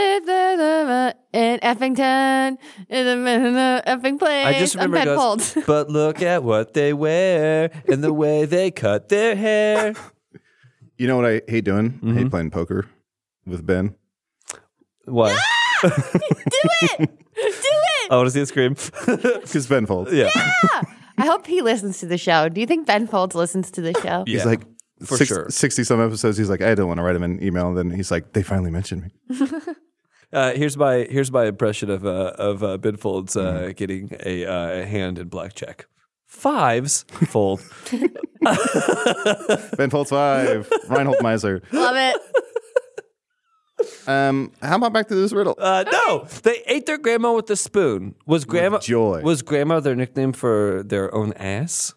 In Effington, in the effing place. I just remember I'm it Ben goes, Folds. but look at what they wear and the way they cut their hair. You know what I hate doing? I Mm-hmm. hate playing poker with Ben. What? Do it! Do it! I want to see it scream. Because Ben folds. yeah. I hope he listens to the show. Do you think Ben Folds listens to the show? He's Yeah. like, For six, sure. sixty some episodes. He's like, I don't want to write him an email. And then he's like, they finally mentioned me. Uh, here's my here's my impression of uh, of uh, Ben Folds uh, getting a, uh, a hand in blackjack. Fives fold. Ben Folds five. Reinhold Meiser. Love it. Um, how about back to this riddle? Uh, no, they ate their grandma with a spoon. Was grandma joy. Was grandma their nickname for their own ass?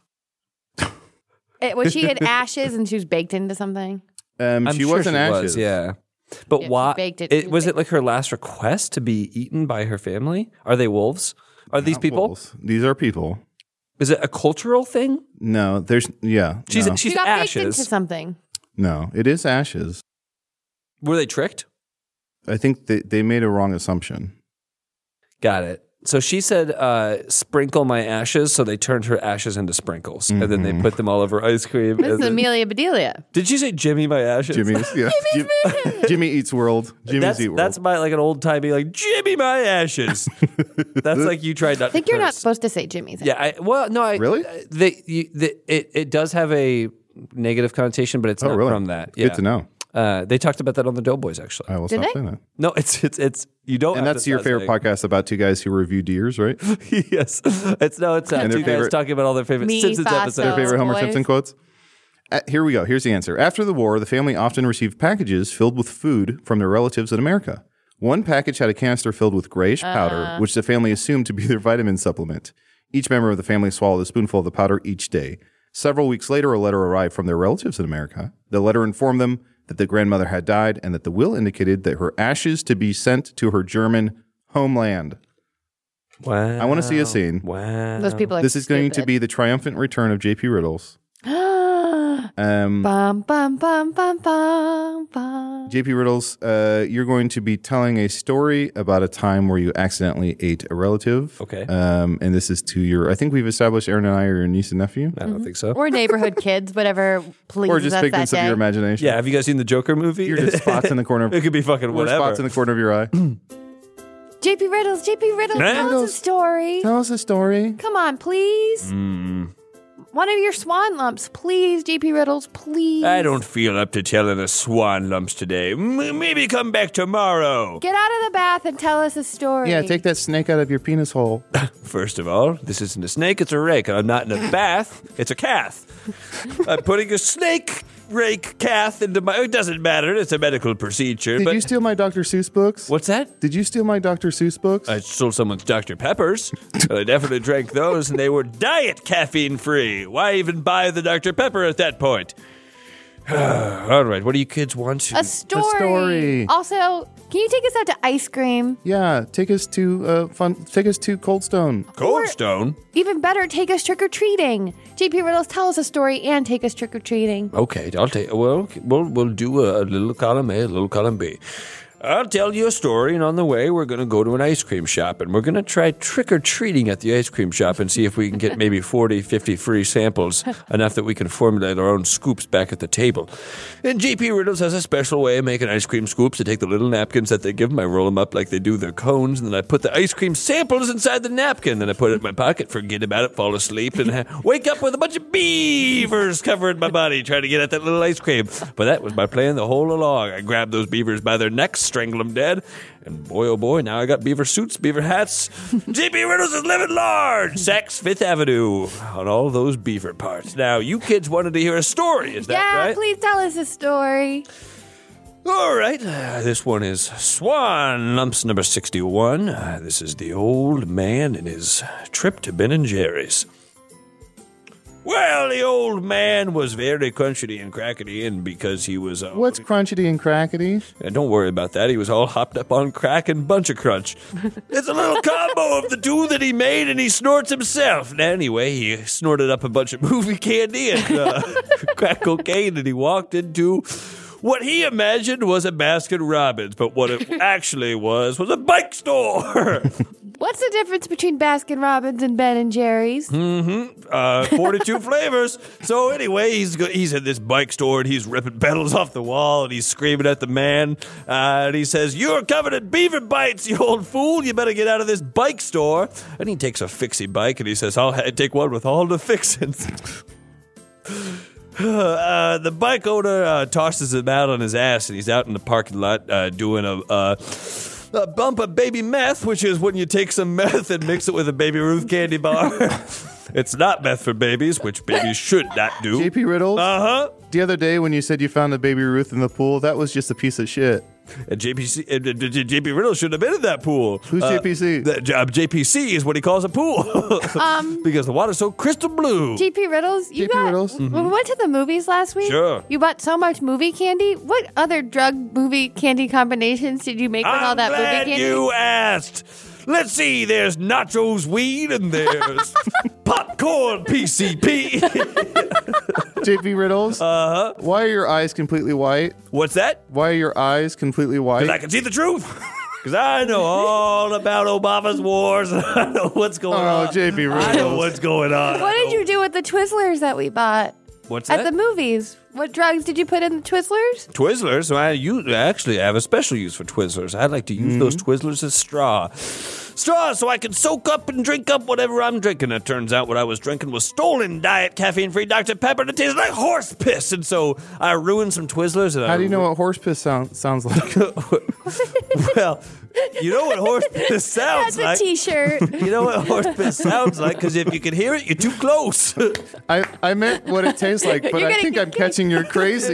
It, was she in ashes and she was baked into something? Um, I'm she sure was in she ashes. was, yeah. But Yeah, she why? baked it. It, She was baked it like her last request to be eaten by her family? Are they wolves? Are these Not people? wolves. These are people. Is it a cultural thing? No, there's yeah. She's no. she's She got baked ashes. into something. no, it is ashes. Were they tricked? I think they, they made a wrong assumption. Got it. So she said, uh, "Sprinkle my ashes." So they turned her ashes into sprinkles, and then they put them all over ice cream. This and is then- Amelia Bedelia. Did she say Jimmy my ashes? Jimmy's yeah. Jim, Jimmy Eats World. Jimmy's That's, Eat World. that's my like an old timey like Jimmy my ashes. That's like you tried not. I think to you're not curse. supposed to say Jimmy's. Yeah. I, well, no. I, Really? uh, They, you, the, it it does have a negative connotation, but it's oh, not really? from that. Yeah. Good to know. Uh, they talked about that on the Doughboys actually. I will Did stop they? saying that. No, it's it's it's you don't. And have that's to your stop favorite saying- podcast about two guys who review deers, right? Yes, it's no, it's uh, And two their guys favorite- talking about all their favorite Me, Simpsons Faso. episodes. Their favorite Homer Spoilers. Simpson quotes. Uh, here we go. Here's the answer. After the war, the family often received packages filled with food from their relatives in America. One package had a canister filled with grayish powder, which the family assumed to be their vitamin supplement. Each member of the family swallowed a spoonful of the powder each day. Several weeks later, a letter arrived from their relatives in America. The letter informed them that the grandmother had died and that the will indicated that her ashes to be sent to her German homeland. Wow, I want to see a scene. Wow, Those people are This is going to stupid. be the triumphant return of J P Riddles. Um, Bum, bum, bum, bum, bum, bum. J P Riddles, uh, you're going to be telling a story about a time where you accidentally ate a relative. Okay. Um, and this is to your, I think we've established Aaron and I are your niece and nephew. I don't think so. Or neighborhood kids, whatever pleases Or just us that figments of day. your imagination. Yeah, have you guys seen the Joker movie? You're just spots in the corner of It could be fucking or whatever. spots in the corner of your eye. J P Riddles, J P Riddles, Nah. tell us a Riddles. story. Tell us a story. Come on, please. Mm. One of your swan lumps, please, J P Riddles, please. I don't feel up to telling the swan lumps today. M- maybe come back tomorrow. Get out of the bath and tell us a story. Yeah, take that snake out of your penis hole. First of all, this isn't a snake, it's a rake. And I'm not in a bath, it's a cath. I'm putting a snake rake cath into my... It doesn't matter, it's a medical procedure. Did but you steal my Doctor Seuss books? What's that? Did you steal my Doctor Seuss books? I stole someone's Doctor Peppers, and I definitely drank those, and they were diet caffeine free. Why even buy the Doctor Pepper at that point? All right, what do you kids want? A story. story. Also, can you take us out to ice cream? yeah, take us to uh, fun. Take us to Cold Stone. Cold Stone? Even better, take us trick or treating. J P Riddles, tell us a story and take us trick or treating. Okay, I'll take. Well, we'll we'll do a, a little column A, a little column B. I'll tell you a story, and on the way, we're going to go to an ice cream shop, and we're going to try trick-or-treating at the ice cream shop and see if we can get maybe forty, fifty free samples, enough that we can formulate our own scoops back at the table. And J P Riddles has a special way of making ice cream scoops. I take the little napkins that they give them, I roll them up like they do their cones, and then I put the ice cream samples inside the napkin. Then I put it in my pocket, forget about it, fall asleep, and ha- wake up with a bunch of beavers covering my body trying to get at that little ice cream. But that was my plan the whole along. I grabbed those beavers by their necks, strangle them dead, and boy oh boy, now I got beaver suits, beaver hats. J P Riddles is living large, Saks Fifth Avenue, on all those beaver parts. Now, you kids wanted to hear a story, is that yeah, right? please tell us a story. All right, uh, this one is Swan Lumps number sixty-one. Uh, this is the old man and his trip to Ben and Jerry's. Well, the old man was very crunchety and crackety, and because he was... Uh, What's crunchety and crackety? And don't worry about that. He was all hopped up on crack and bunch of crunch. It's a little combo of the two that he made, and he snorts himself. And anyway, he snorted up a bunch of movie candy and uh, crack cocaine, and he walked into what he imagined was a Baskin Robbins, but what it actually was was a bike store. What's the difference between Baskin Robbins and Ben and Jerry's? uh, forty-two flavors. So anyway, he's go- he's at this bike store and he's ripping pedals off the wall and he's screaming at the man. Uh, and he says, "You're covered in beaver bites, you old fool. You better get out of this bike store." And he takes a fixie bike and he says, "I'll ha- take one with all the fixins." Uh, the bike owner uh, tosses him out on his ass, and he's out in the parking lot uh, doing a, uh, a bump of baby meth, which is when you take some meth and mix it with a Baby Ruth candy bar. It's not meth for babies, which babies should not do. J P Riddles? Uh-huh. The other day when you said you found the Baby Ruth in the pool, that was just a piece of shit. And J P C, uh, J P Riddle should have been in that pool. Who's uh, J P C? The, uh, J P C is what he calls a pool. Um, because the water's so crystal blue. J P Riddles, you J P got, Riddles? when we went to the movies last week, Sure. you bought so much movie candy. What other drug movie candy combinations did you make with I'm all that glad movie candy? you asked. Let's see, there's nachos weed and there's popcorn P C P. J P Riddles? Uh-huh. Why are your eyes completely white? What's that? Why are your eyes completely white? Because I can see the truth. Because I know all about Obama's wars. And I know what's going Oh, on. J P I know Riddles. what's going on. What did you do with the Twizzlers that we bought What's at that? the movies? What drugs did you put in the Twizzlers? Twizzlers. So I use, actually have a special use for Twizzlers. I like to use those Twizzlers as straw. Straw so I can soak up and drink up whatever I'm drinking. It turns out what I was drinking was stolen diet caffeine-free Doctor Pepper that tastes like horse piss. And so I ruined some Twizzlers. And How I do you know what horse piss sound, sounds like? Well, you know what horse piss sounds That's a like. T-shirt. You know what horse piss sounds like? Because if you can hear it, you're too close. I, I meant what it tastes like, but You're I gonna think get- I'm catching your crazy.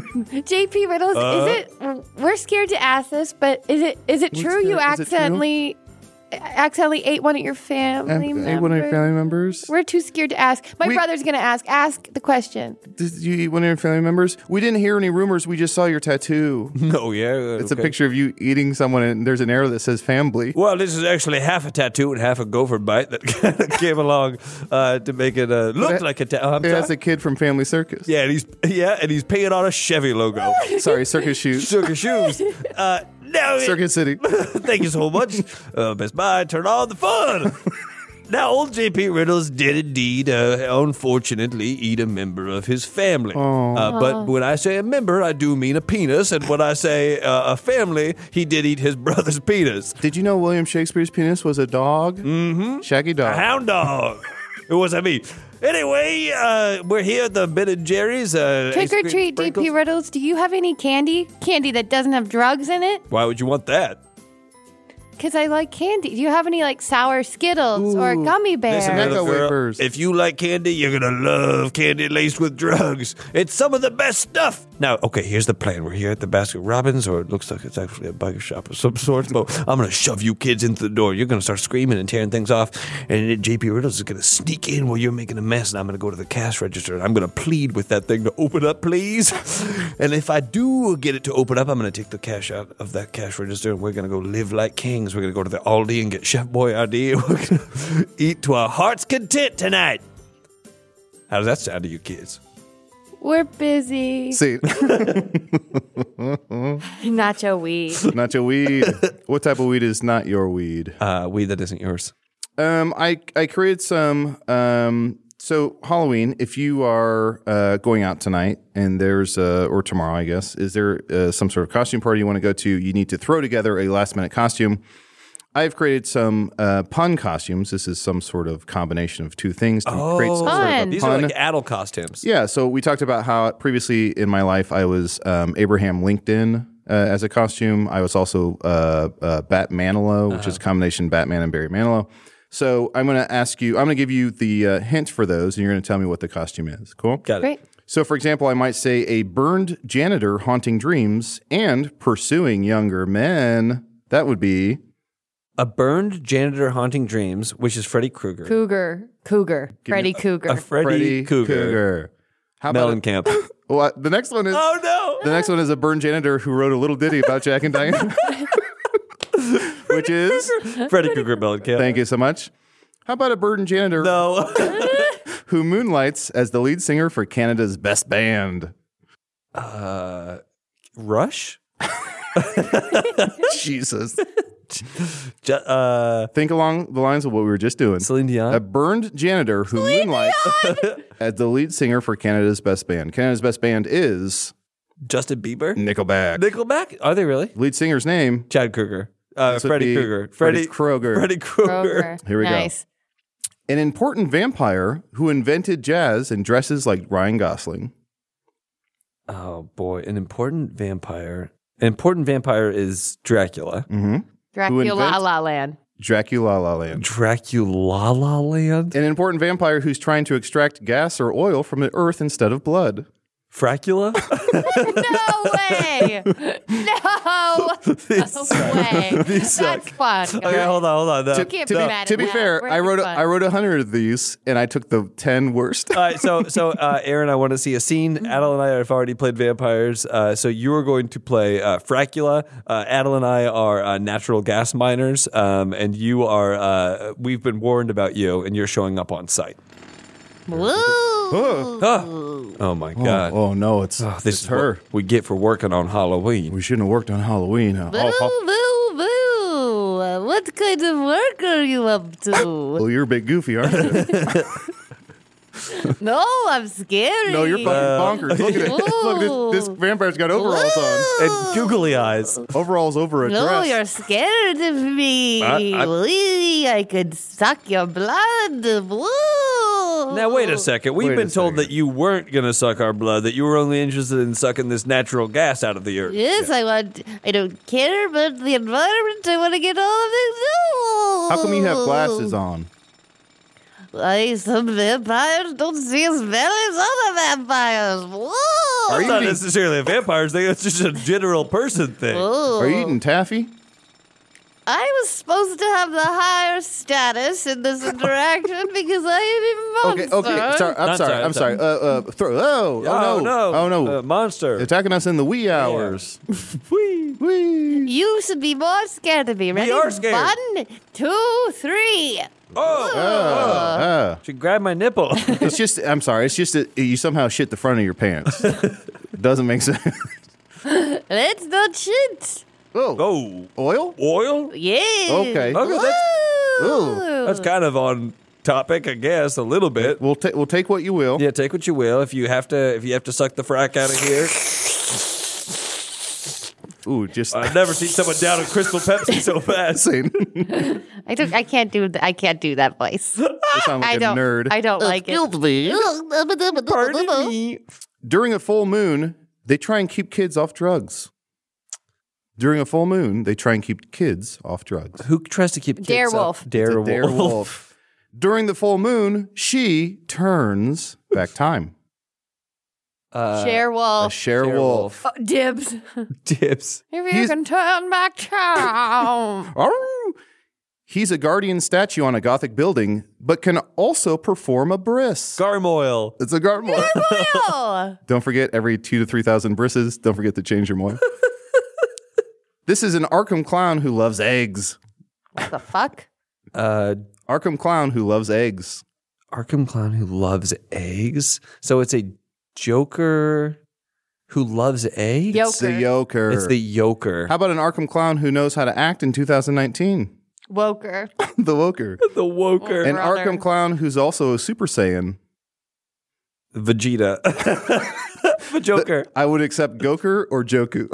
J P Riddles, Uh-huh. is it? We're scared to ask this, but is it is it What's true you that? Is it true? accidentally accidentally ate one of your family members? Ate one of your family members? We're too scared to ask. My We- brother's gonna ask. Ask the question. Did you eat one of your family members? We didn't hear any rumors. We just saw your tattoo. No, yeah. It's a picture of you eating someone, and there's an arrow that says family. Well, this is actually half a tattoo and half a gopher bite that kind of came along uh, to make it uh, look it- like a tattoo. It has a kid from Family Circus. Yeah, and he's yeah, and he's painted on a Chevy logo. Sorry, Circus Shoes. Sugar shoes. Uh, now, Circuit City. thank you so much, uh, Best Buy. Turn on the fun. Now, old J P Riddles did indeed, uh, unfortunately, eat a member of his family. Uh, but when I say a member, I do mean a penis. And when I say uh, a family, he did eat his brother's penis. Did you know William Shakespeare's penis was a dog? Mm-hmm. Shaggy A dog. hound dog. It wasn't me. Anyway, uh, we're here at the Ben and Jerry's. Uh, Trick ice or cream treat, J P sprinkles. Riddles. Do you have any candy? Candy that doesn't have drugs in it? Why would you want that? Because I like candy. Do you have any like sour Skittles or gummy bears? Listen, Necco little girl, wafers. if you like candy, you're going to love candy laced with drugs. It's some of the best stuff. Now, okay, here's the plan. We're here at the Baskin Robbins, or it looks like it's actually a biker shop of some sort. But I'm going to shove you kids into the door. You're going to start screaming and tearing things off. And then J P Riddles is going to sneak in while you're making a mess. And I'm going to go to the cash register. And I'm going to plead with that thing to open up, please. And if I do get it to open up, I'm going to take the cash out of that cash register. And we're going to go live like kings. We're going to go to the Aldi and get Chef Boyardee. We're going to eat to our heart's content tonight. How does that sound to you kids? We're busy. See, Nacho weed. nacho weed. What type of weed is not your weed? Uh, weed that isn't yours. Um, I I created some. Um, so Halloween. If you are uh, going out tonight and there's uh, or tomorrow, I guess, is there uh, some sort of costume party you want to go to? You need to throw together a last minute costume. I've created some uh, pun costumes. This is some sort of combination of two things to create some sort of Fun. a These pun. are like adult costumes. Yeah, so we talked about how previously in my life I was um, Abraham LinkedIn uh, as a costume. I was also uh, uh, Bat Manilow, which is a combination Batman and Barry Manilow. So I'm going to ask you, I'm going to give you the uh, hint for those, and you're going to tell me what the costume is. Cool? Got it. Great. So, for example, I might say a burned janitor haunting dreams and pursuing younger men. That would be A burned janitor haunting dreams, which is Freddy Krueger. Cougar. Cougar. Freddy Cougar. A Freddy, Freddie Cougar. Cougar. How about Mellencamp. well, the next one is Oh, no. the next one is a burned janitor who wrote a little ditty about Jack and Diane, which is Freddy Krueger Mellencamp. thank you so much. How about a burned janitor No. who moonlights as the lead singer for Canada's best band? uh, Rush? Jesus. Ju- uh, Think along the lines of what we were just doing. Celine Dion? A burned janitor who moonlights as the lead singer for Canada's best band. Canada's best band is Justin Bieber? Nickelback. Nickelback? Are they really? Lead singer's name. Chad Kruger. Uh, This would Freddy be Krueger. Freddy Freddy Krueger. Freddy Krueger. Kroger. Here we go. nice. An important vampire who invented jazz and dresses like Ryan Gosling. Oh boy, an important vampire. An important vampire is Dracula. Mm-hmm. Dracula invents- La Land. Dracula La Land. Dracula La Land? An important vampire who's trying to extract gas or oil from the earth instead of blood. Fracula? No way! No way! That's fun. Okay, hold on, hold on. No. You can't to be be, mad to at be that. fair, We're I wrote a, having I fun. wrote a hundred of these, and I took the ten worst. All right, so so uh, Aaron, I want to see a scene. Adel and I have already played vampires, uh, so you are going to play uh, Fracula. Uh, Adel and I are uh, natural gas miners, um, and you are. Uh, we've been warned about you, and you're showing up on site. Woo! Oh, oh my God! Oh, oh no, it's, Oh, this it's is her. what we get for working on Halloween. We shouldn't have worked on Halloween. Huh? Boo, Oh, oh, boo, boo. Uh, What kind of work are you up to? well, you're a bit goofy, aren't you? No, I'm scared. No, you're fucking bonkers. Look at it. Look, Ooh. this, this vampire's got overalls on. And googly eyes. Overalls over a No, dress. you're scared of me. I- I- Wee, I could suck your blood. Woo. Now wait a second. We've Wait a been told second. that you weren't going to suck our blood. That you were only interested in sucking this natural gas out of the earth. Yes, I want. I don't care about the environment. I want to get all of it. No. How come you have glasses on? I, some vampires don't see as well as other vampires. Whoa. Are It's you not eating- necessarily a vampire thing. It's just a general person thing. Whoa. Are you eating taffy? I was supposed to have the higher status in this interaction because I am a Okay, monster. okay. Sorry, I'm Not sorry. sorry, I'm sorry. Uh, uh, throw. Oh, Oh oh no. no! Oh no. Uh, monster! Attacking us in the wee hours. wee, wee. You should be more scared of me. Ready? are scared. One, two, three. Oh! Uh, She grabbed my nipple. it's just. I'm sorry. It's just that you somehow shit the front of your pants. Doesn't make sense. Let's not shit. Oh, oh, oil. oil? Yeah. Okay. Okay, that's, Ooh. that's kind of on topic, I guess, a little bit. We'll take. We'll take what you will. Yeah, take what you will. If you have to, if you have to suck the frack out of here, Ooh, just. I've never seen someone down a Crystal Pepsi so fast. Saying. I don't. I can't do. th- I can't do that voice. You sound like I a don't. nerd. I don't like it. Pardon me. During a full moon, they try and keep kids off drugs. During a full moon, they try and keep kids off drugs. Who tries to keep kids Darewolf. up? It's a Darewolf. Darewolf. During the full moon, she turns back time. Uh, Share A wolf. Cher Cher Wolf. Oh, dibs. Dips. If you He's- can turn back time. Arr! He's a guardian statue on a Gothic building, but can also perform a bris. Garmoil. It's a garmoil. Oh. Don't forget, every two to three thousand brisses, don't forget to change your moil. This is an Arkham clown who loves eggs. What the fuck? Uh, Arkham clown who loves eggs. Arkham Clown who loves eggs. So it's a Joker who loves eggs. Yo- It's the Joker. Joker. It's the Joker. How about an Arkham clown who knows how to act in two thousand nineteen? Woker. The Woker. the Woker. An Brother. Arkham clown who's also a Super Saiyan. Vegeta. the Joker. I would accept Goker or Joku.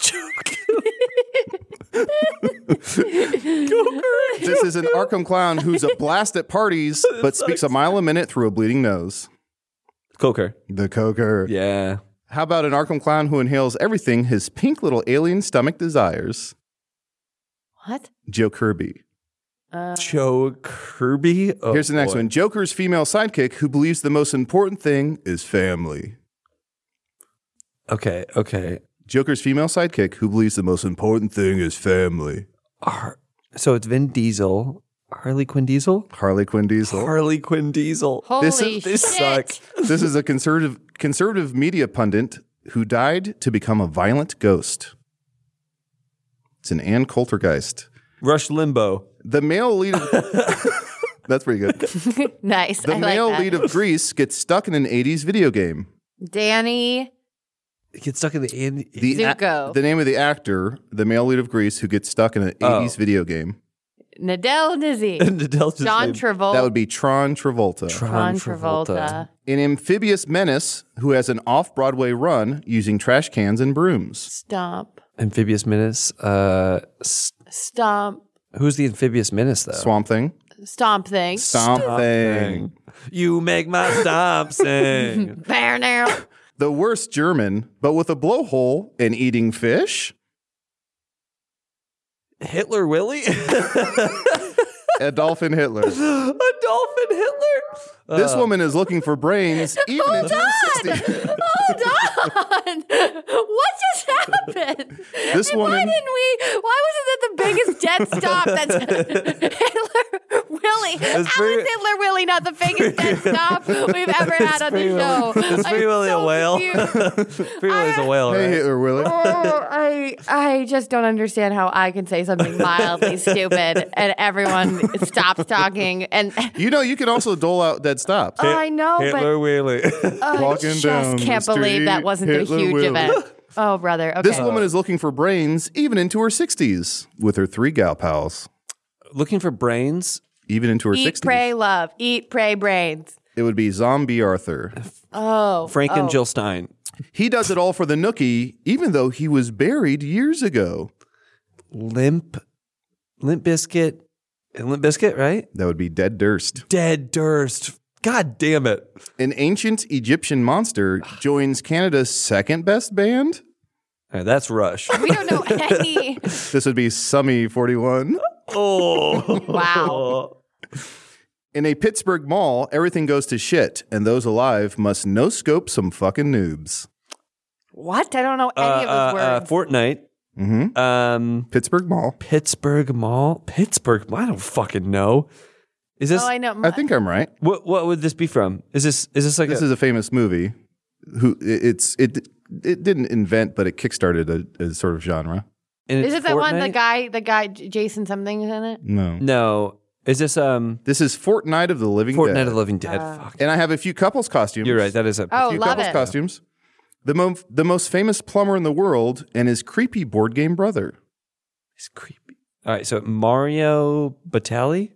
This is an Arkham clown who's a blast at parties, but speaks a mile a minute through a bleeding nose. Coker. The Coker. Yeah. How about an Arkham clown who inhales everything his pink little alien stomach desires? What? Joe Kirby. Uh, Joe Kirby. Oh, Here's the next boy. one. Joker's female sidekick who believes the most important thing is family. Okay. Okay. Joker's female sidekick who believes the most important thing is family. Har- so it's Vin Diesel. Harley Quinn Diesel. Harley Quinn Diesel. Harley Quinn Diesel. holy This is- this shit. sucks. This is a conservative conservative media pundit who died to become a violent ghost. It's an Ann Coultergeist. Rush Limbo. The male lead of That's pretty good. Nice. The I male like that. lead of Grease gets stuck in an eighties video game. Danny. Get stuck in the end. The Zuko. the name of the actor, the male lead of Grease who gets stuck in an Oh. eighties video game. Nadell Nizzy. John Travolta. That would be Tron Travolta. John Travolta. An amphibious menace who has an off-Broadway run using trash cans and brooms. Stomp. Amphibious Menace. Uh, s- Stomp. who's the Amphibious Menace though? Swamp Thing. Stomp thing. Stomp Thing. You make my stomp sing. Bear now. The worst German, but with a blowhole and eating fish. Hitler Willie? Adolfin Hitler. Adolfin Hitler? This woman is looking for brains even Hold into her on. sixties. Hold on. What just happened? This And Why woman- didn't we? Why wasn't that the biggest dead stop? That's Hitler Willie. How is pretty- Hitler Willie not the biggest dead stop we've ever had on the Free show? Willy. Is Free I'm Willy so a whale? confused. Free Willy's a whale, Hey, right? Hitler Willie. Oh, I I just don't understand how I can say something mildly stupid and everyone stops talking. And You know, you can also dole out dead stops. oh, I know, Hitler Willie. but I Walking just down can't the believe that street, wasn't Hitler a huge Willie. event. Oh, brother. Okay. This woman is looking for brains even into her sixties with her three gal pals. Looking for brains? Even into her Eat, sixties. pray, love. Eat, pray, brains. It would be Zombie Arthur. Oh. Frank and oh. Jill Stein. He does it all for the nookie, even though he was buried years ago. Limp. Limp Biscuit. Limp Biscuit, right? That would be Dead Durst. Dead Durst. God damn it. An ancient Egyptian monster joins Canada's second best band. All right, that's Rush. We don't know any. This would be Summy forty-one. Oh. Wow. In a Pittsburgh mall, everything goes to shit, and those alive must no-scope some fucking noobs. What? I don't know any Uh, of those uh, uh, words. Fortnite. Mm-hmm. Um, Pittsburgh Mall. Pittsburgh Mall. Pittsburgh. I don't fucking know. Is this? oh, I know. I think I'm right. What? What would this be from? Is this? Is this like? This a, is a famous movie. Who it- it's it it didn't invent, but it kickstarted a, a sort of genre. and Is it's it the one, the Fortnite? guy, the guy, J- Jason something is in it? No, No. Is this um? this is Fortnite of the Living Fortnite Dead. of the Living Dead. Fuck. And I have a few couples costumes. You're right. That is a. Oh, A few love couples it. costumes. The mo- the most famous plumber in the world and his creepy board game brother. It's creepy. All right. So Mario Batali.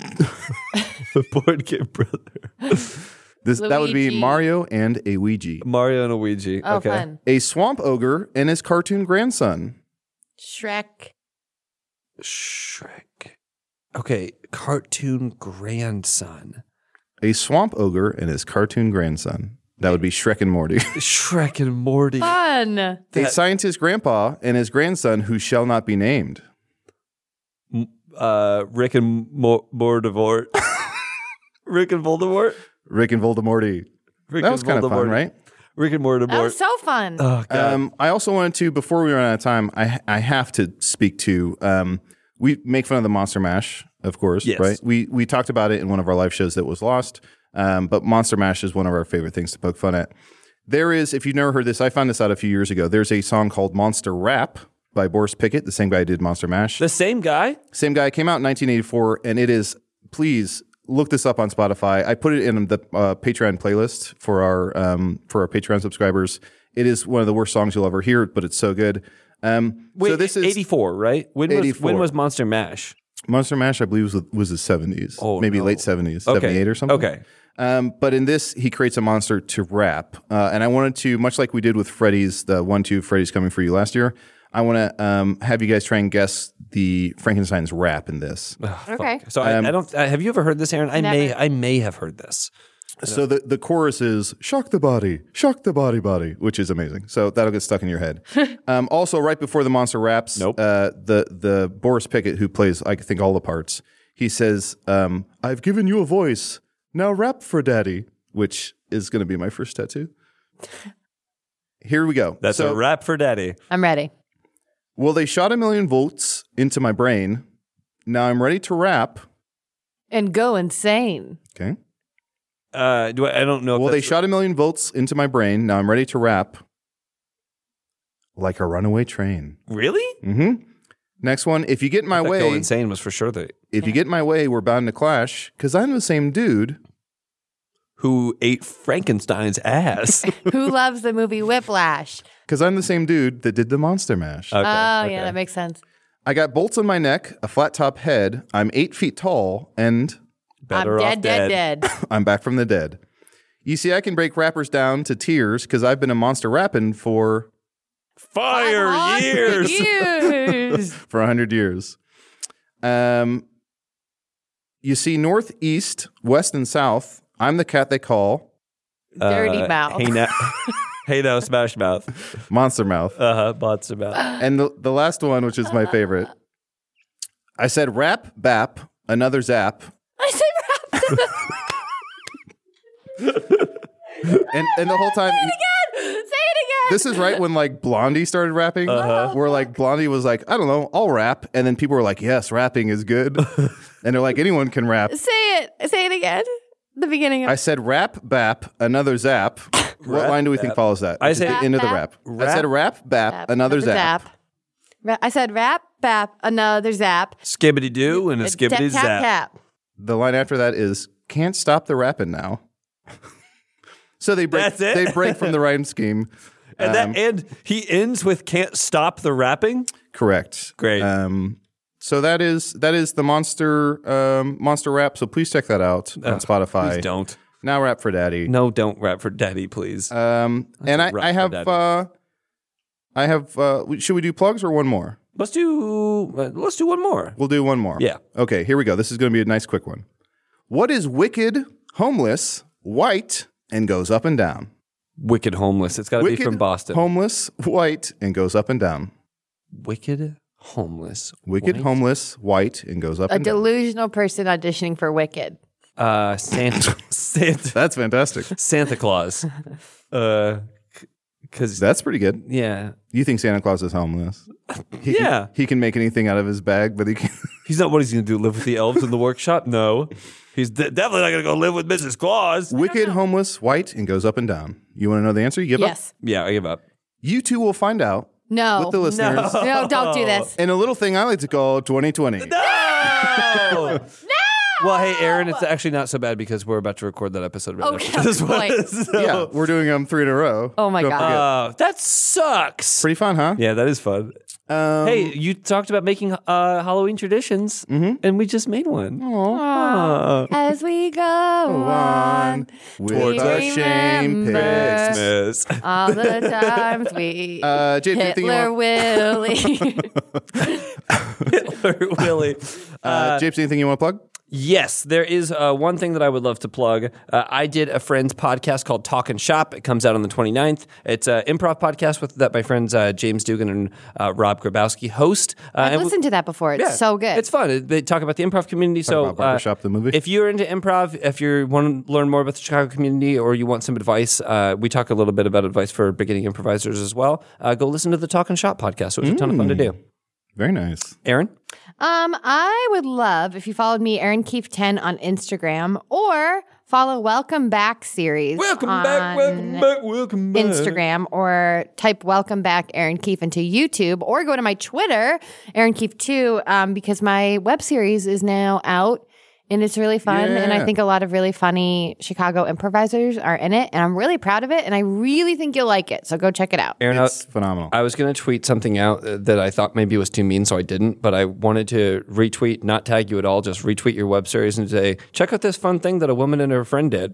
The board game brother. This that would be Luigi. Mario and a Ouija. Mario and Luigi. Oh, okay. fun. A swamp ogre and his cartoon grandson. Shrek. Shrek. Okay. Cartoon grandson. A swamp ogre and his cartoon grandson. That would be Shrek and Morty. Shrek and Morty. Fun. A scientist grandpa and his grandson who shall not be named. Uh, Rick and Mo- Voldemort. Rick and Voldemort. Rick and Voldemorty. Rick That was and kind of fun, Voldemort. right? Rick and Voldemort. That was so fun. oh god. Um, I also wanted to, before we run out of time, I I have to speak to. Um, we make fun of the Monster Mash, of course, Yes. right? We we talked about it in one of our live shows that was lost. Um, but Monster Mash is one of our favorite things to poke fun at. There is, if you've never heard this, I found this out a few years ago. There's a song called Monster Rap by Boris Pickett, the same guy who did Monster Mash. the same guy. Same guy, came out in nineteen eighty-four, and it is, please look this up on Spotify. I put it in the uh, Patreon playlist for our um, for our Patreon subscribers. It is one of the worst songs you'll ever hear, but it's so good. Um, Wait, so this is eighty-four, right? When was eighty-four. when was Monster Mash? Monster Mash, I believe, was, was the seventies, Oh, maybe no. late seventies, Okay. seventy-eight or something. Okay. Um, but in this, he creates a monster to rap. Uh, and I wanted to, much like we did with Freddy's, the one, two, Freddy's Coming For You last year, I want to um, have you guys try and guess the Frankenstein's rap in this. Okay. So I, Um, I don't. I, have you ever heard this, Aaron? I may. Never. I may have heard this. So the, the chorus is shock the body, shock the body body, which is amazing. So that'll get stuck in your head. um, also, right before the monster raps, Nope. uh, the the Boris Pickett, who plays I think all the parts, he says, um, "I've given you a voice, now rap for daddy," which is going to be my first tattoo. Here we go. That's so, a rap for daddy. I'm ready. Well, they shot a million volts into my brain. Now I'm ready to rap. And go insane. Okay. Uh, do I, I don't know. If Well, they that's- shot a million volts into my brain. Now I'm ready to rap like a runaway train. really. Mm-hmm. Next one. If you get in my I thought way, Go insane was for sure. The if you get in my way, we're bound to clash. Because I'm the same dude. who ate Frankenstein's ass. Who loves the movie Whiplash? Because I'm the same dude that did the Monster Mash. Okay, oh, okay. yeah, that makes sense. I got bolts on my neck, a flat top head. I'm eight feet tall, and Better I'm off dead, dead, dead. I'm back from the dead. You see, I can break rappers down to tears because I've been a monster rapping for Fire five hundred years. years. for a hundred years. Um, you see, north, east, west, and south. I'm the cat they call Dirty Uh, mouth. Hey now, Hey now, Smash Mouth. Monster Mouth. Uh huh. Monster Mouth. And the, the last one, which is my favorite, I said rap, bap, another zap. I said rap. And, and the whole time, Say it again. Say it again. this is right when like Blondie started rapping, uh-huh. where like Blondie was like, I don't know, I'll rap. And then people were like, yes, rapping is good. And they're like, anyone can rap. Say it. Say it again. The beginning of I said rap, bap, another zap. What Rap, line do we bap. think follows that? I Which is say- the end of the Rap, rap. bap. I said rap, bap, Bap, another zap. Ra- I said rap, bap, another zap. Skibbity doo and a skibbity Tap, zap. tap, tap. The line after that is can't stop the rapping now. So they break That's it? they break from the rhyme scheme. And Um, that and he ends with "Can't stop the rapping." Correct. Great. Um, so that is that is the monster um, monster rap. So please check that out on Ugh, Spotify. Please don't. Now rap for daddy. No, don't rap for daddy, please. Um, and a I, rap I for have daddy. uh, I have. Uh, should we do plugs or one more? let's do. Uh, let's do one more. We'll do one more. Yeah. Okay. Here we go. This is going to be a nice quick one. What is wicked, homeless, white, and goes up and down? Wicked homeless. It's got to be Wicked, from Boston. homeless, white, and goes up and down. Wicked homeless. Wicked, White? homeless, white, and goes up A and down. delusional person auditioning for Wicked. Uh, Santa. Santa. That's fantastic. Santa Claus. Uh, because That's pretty good. yeah, You think Santa Claus is homeless? He Yeah. Can, he can make anything out of his bag, but he can. he's not. What he's going to do? Live with the elves in the workshop? No, he's de- definitely not going to go live with Missus Claus. Wicked, homeless, white, and goes up and down. You want to know the answer? You give up? Yes. Yeah, I give up. You two will find out No. with the listeners. No, don't do this. And a little thing I like to call twenty twenty. No. Well, hey, Aaron, it's actually not so bad because we're about to record that episode right Okay, after this one. boy. So- Yeah, we're doing them three in a row. Oh my Don't God. forget. Oh, that sucks. Pretty fun, huh? Yeah, that is fun. Um, Hey, you talked about making uh, Halloween traditions, and we just made one. Aw. As we go on, with we our shame remember picks. Christmas. all the times we Uh, James, anything you Hitler want? Willie. Hitler Willie. Uh, James, anything you want to plug? Yes, there is uh, one thing that I would love to plug. Uh, I did a friend's podcast called Talk and Shop. It comes out on the twenty-ninth. It's an improv podcast with that my friends uh, James Dugan and uh, Rob Grabowski host. Uh, I've and we- listened to that before. It's Yeah, so good. It's fun. It- They talk about the improv community. so about Barbershop, the movie. If you're into improv, if you want to learn more about the Chicago community or you want some advice, uh, we talk a little bit about advice for beginning improvisers as well. Uh, go listen to the Talk and Shop podcast. It was a ton of fun to do. Very nice. Aaron? Um, I would love if you followed me, Aaron Keefe ten on Instagram, or follow Welcome Back series. Welcome on back, welcome back, welcome back. Instagram, or type Welcome Back Aaron Keefe into YouTube, or go to my Twitter, Aaron Keefe two, um, because my web series is now out. And it's really fun. And I Yeah. think a lot of really funny Chicago improvisers are in it. And I'm really proud of it. And I really think you'll like it. So go check it out. Aaron, It's phenomenal. I was going to tweet something out uh, that I thought maybe was too mean, so I didn't. But I wanted to retweet, not tag you at all, just retweet your web series and say, check out this fun thing that a woman and her friend did.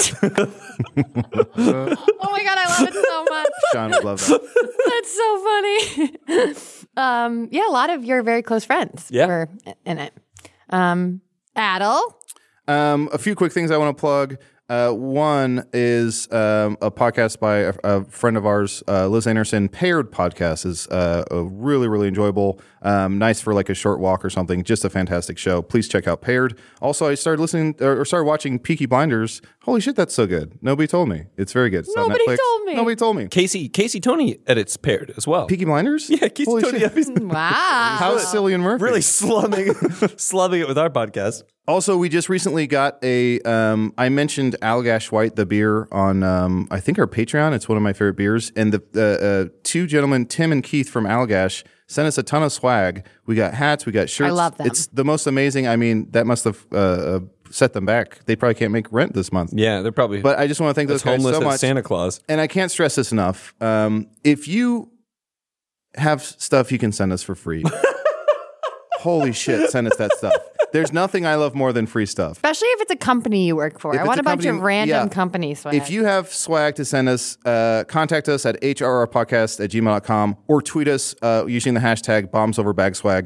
Oh my God, I love it so much. Sean would love that. That's so funny. um, yeah, a lot of your very close friends Yeah. were in it. Um, Adel. Um, a few quick things I want to plug. Uh, one is um, a podcast by a, a friend of ours, uh, Liz Anderson. Paired podcast is uh, a really, really enjoyable. Um, nice for like a short walk or something. Just a fantastic show. Please check out Paired. Also, I started listening or, or started watching Peaky Blinders. Holy shit, that's so good. Nobody told me. It's very good. It's on Nobody Netflix. told me. Nobody told me. Casey Casey Tony edits Paired as well. Peaky Blinders? Yeah, Casey Holy Tony shit. edits Wow. How's Cillian Murphy? really slumming, slumming it with our podcast. Also, we just recently got a. Um, I mentioned Allagash White, the beer, on um, I think our Patreon. It's one of my favorite beers. And the uh, uh, two gentlemen, Tim and Keith from Allagash, sent us a ton of swag. We got hats, we got shirts. I love them. It's the most amazing. I mean, that must have uh, uh, set them back. They probably can't make rent this month. Yeah, they're probably But I just want to thank as those guys homeless so as much. Santa Claus. And I can't stress this enough. Um, if you have stuff you can send us for free, holy shit, send us that stuff. There's nothing I love more than free stuff. Especially if it's a company you work for. If I it's want a a bunch company- of random yeah. company swag. If you have swag to send us, uh, contact us at h r r podcast at gmail dot com or tweet us uh, using the hashtag bombs over bag swag.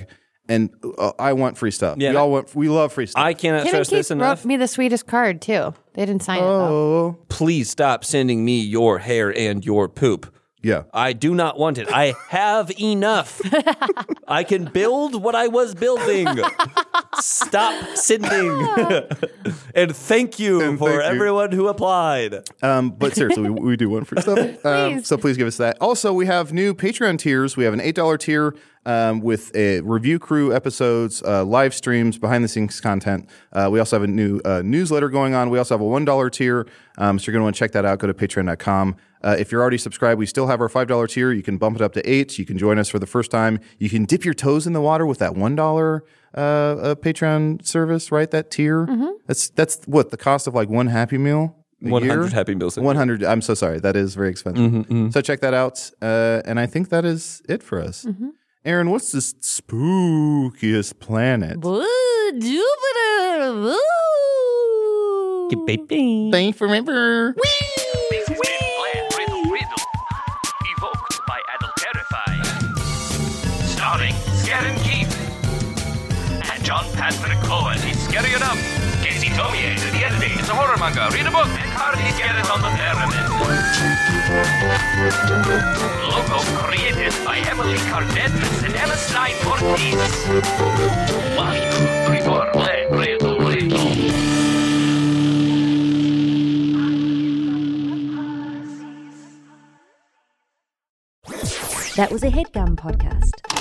And uh, I want free stuff. Yeah. We all want. We love free stuff. I cannot Tim and stress Keith this enough. wrote me the sweetest card too. They didn't sign it though. oh, Please stop sending me your hair and your poop. yeah. I do not want it. I have enough. I can build what I was building. Stop sending. And thank you And for thank you. everyone who applied. Um, but seriously, we, we do want free stuff. Um, Please. so please give us that. Also, we have new Patreon tiers. We have an eight dollar tier um, with a review crew episodes, uh, live streams, behind the scenes content. Uh, we also have a new uh, newsletter going on. We also have a one dollar tier. Um, so you're going to want to check that out. Go to patreon dot com. Uh, if you're already subscribed, we still have our five dollar tier. You can bump it up to eight. You can join us for the first time. You can dip your toes in the water with that one dollar uh, uh, Patreon service, right? That tier. Mm-hmm. That's that's what the cost of like one Happy Meal. a one hundred year? Happy Meals. one hundred. I'm so sorry. That is very expensive. Mm-hmm, So check that out. Uh, and I think that is it for us. Mm-hmm. Aaron, what's the spookiest planet? Woo, Jupiter. Woo. Thanks for remember. This has been Bland Riddle Riddle, evoked by Adult Terrify. Starring Scaren Keith. And John Patrick Cohen is scary enough. Casey Tomie to the editing. It's a horror manga. Read a book. And Hardy Scared on the Pyramid. Logo created by Emily Cardenas and Emma Stein Ortiz. One, two, three, four. Bland Riddle Riddle. That was a HeadGum podcast.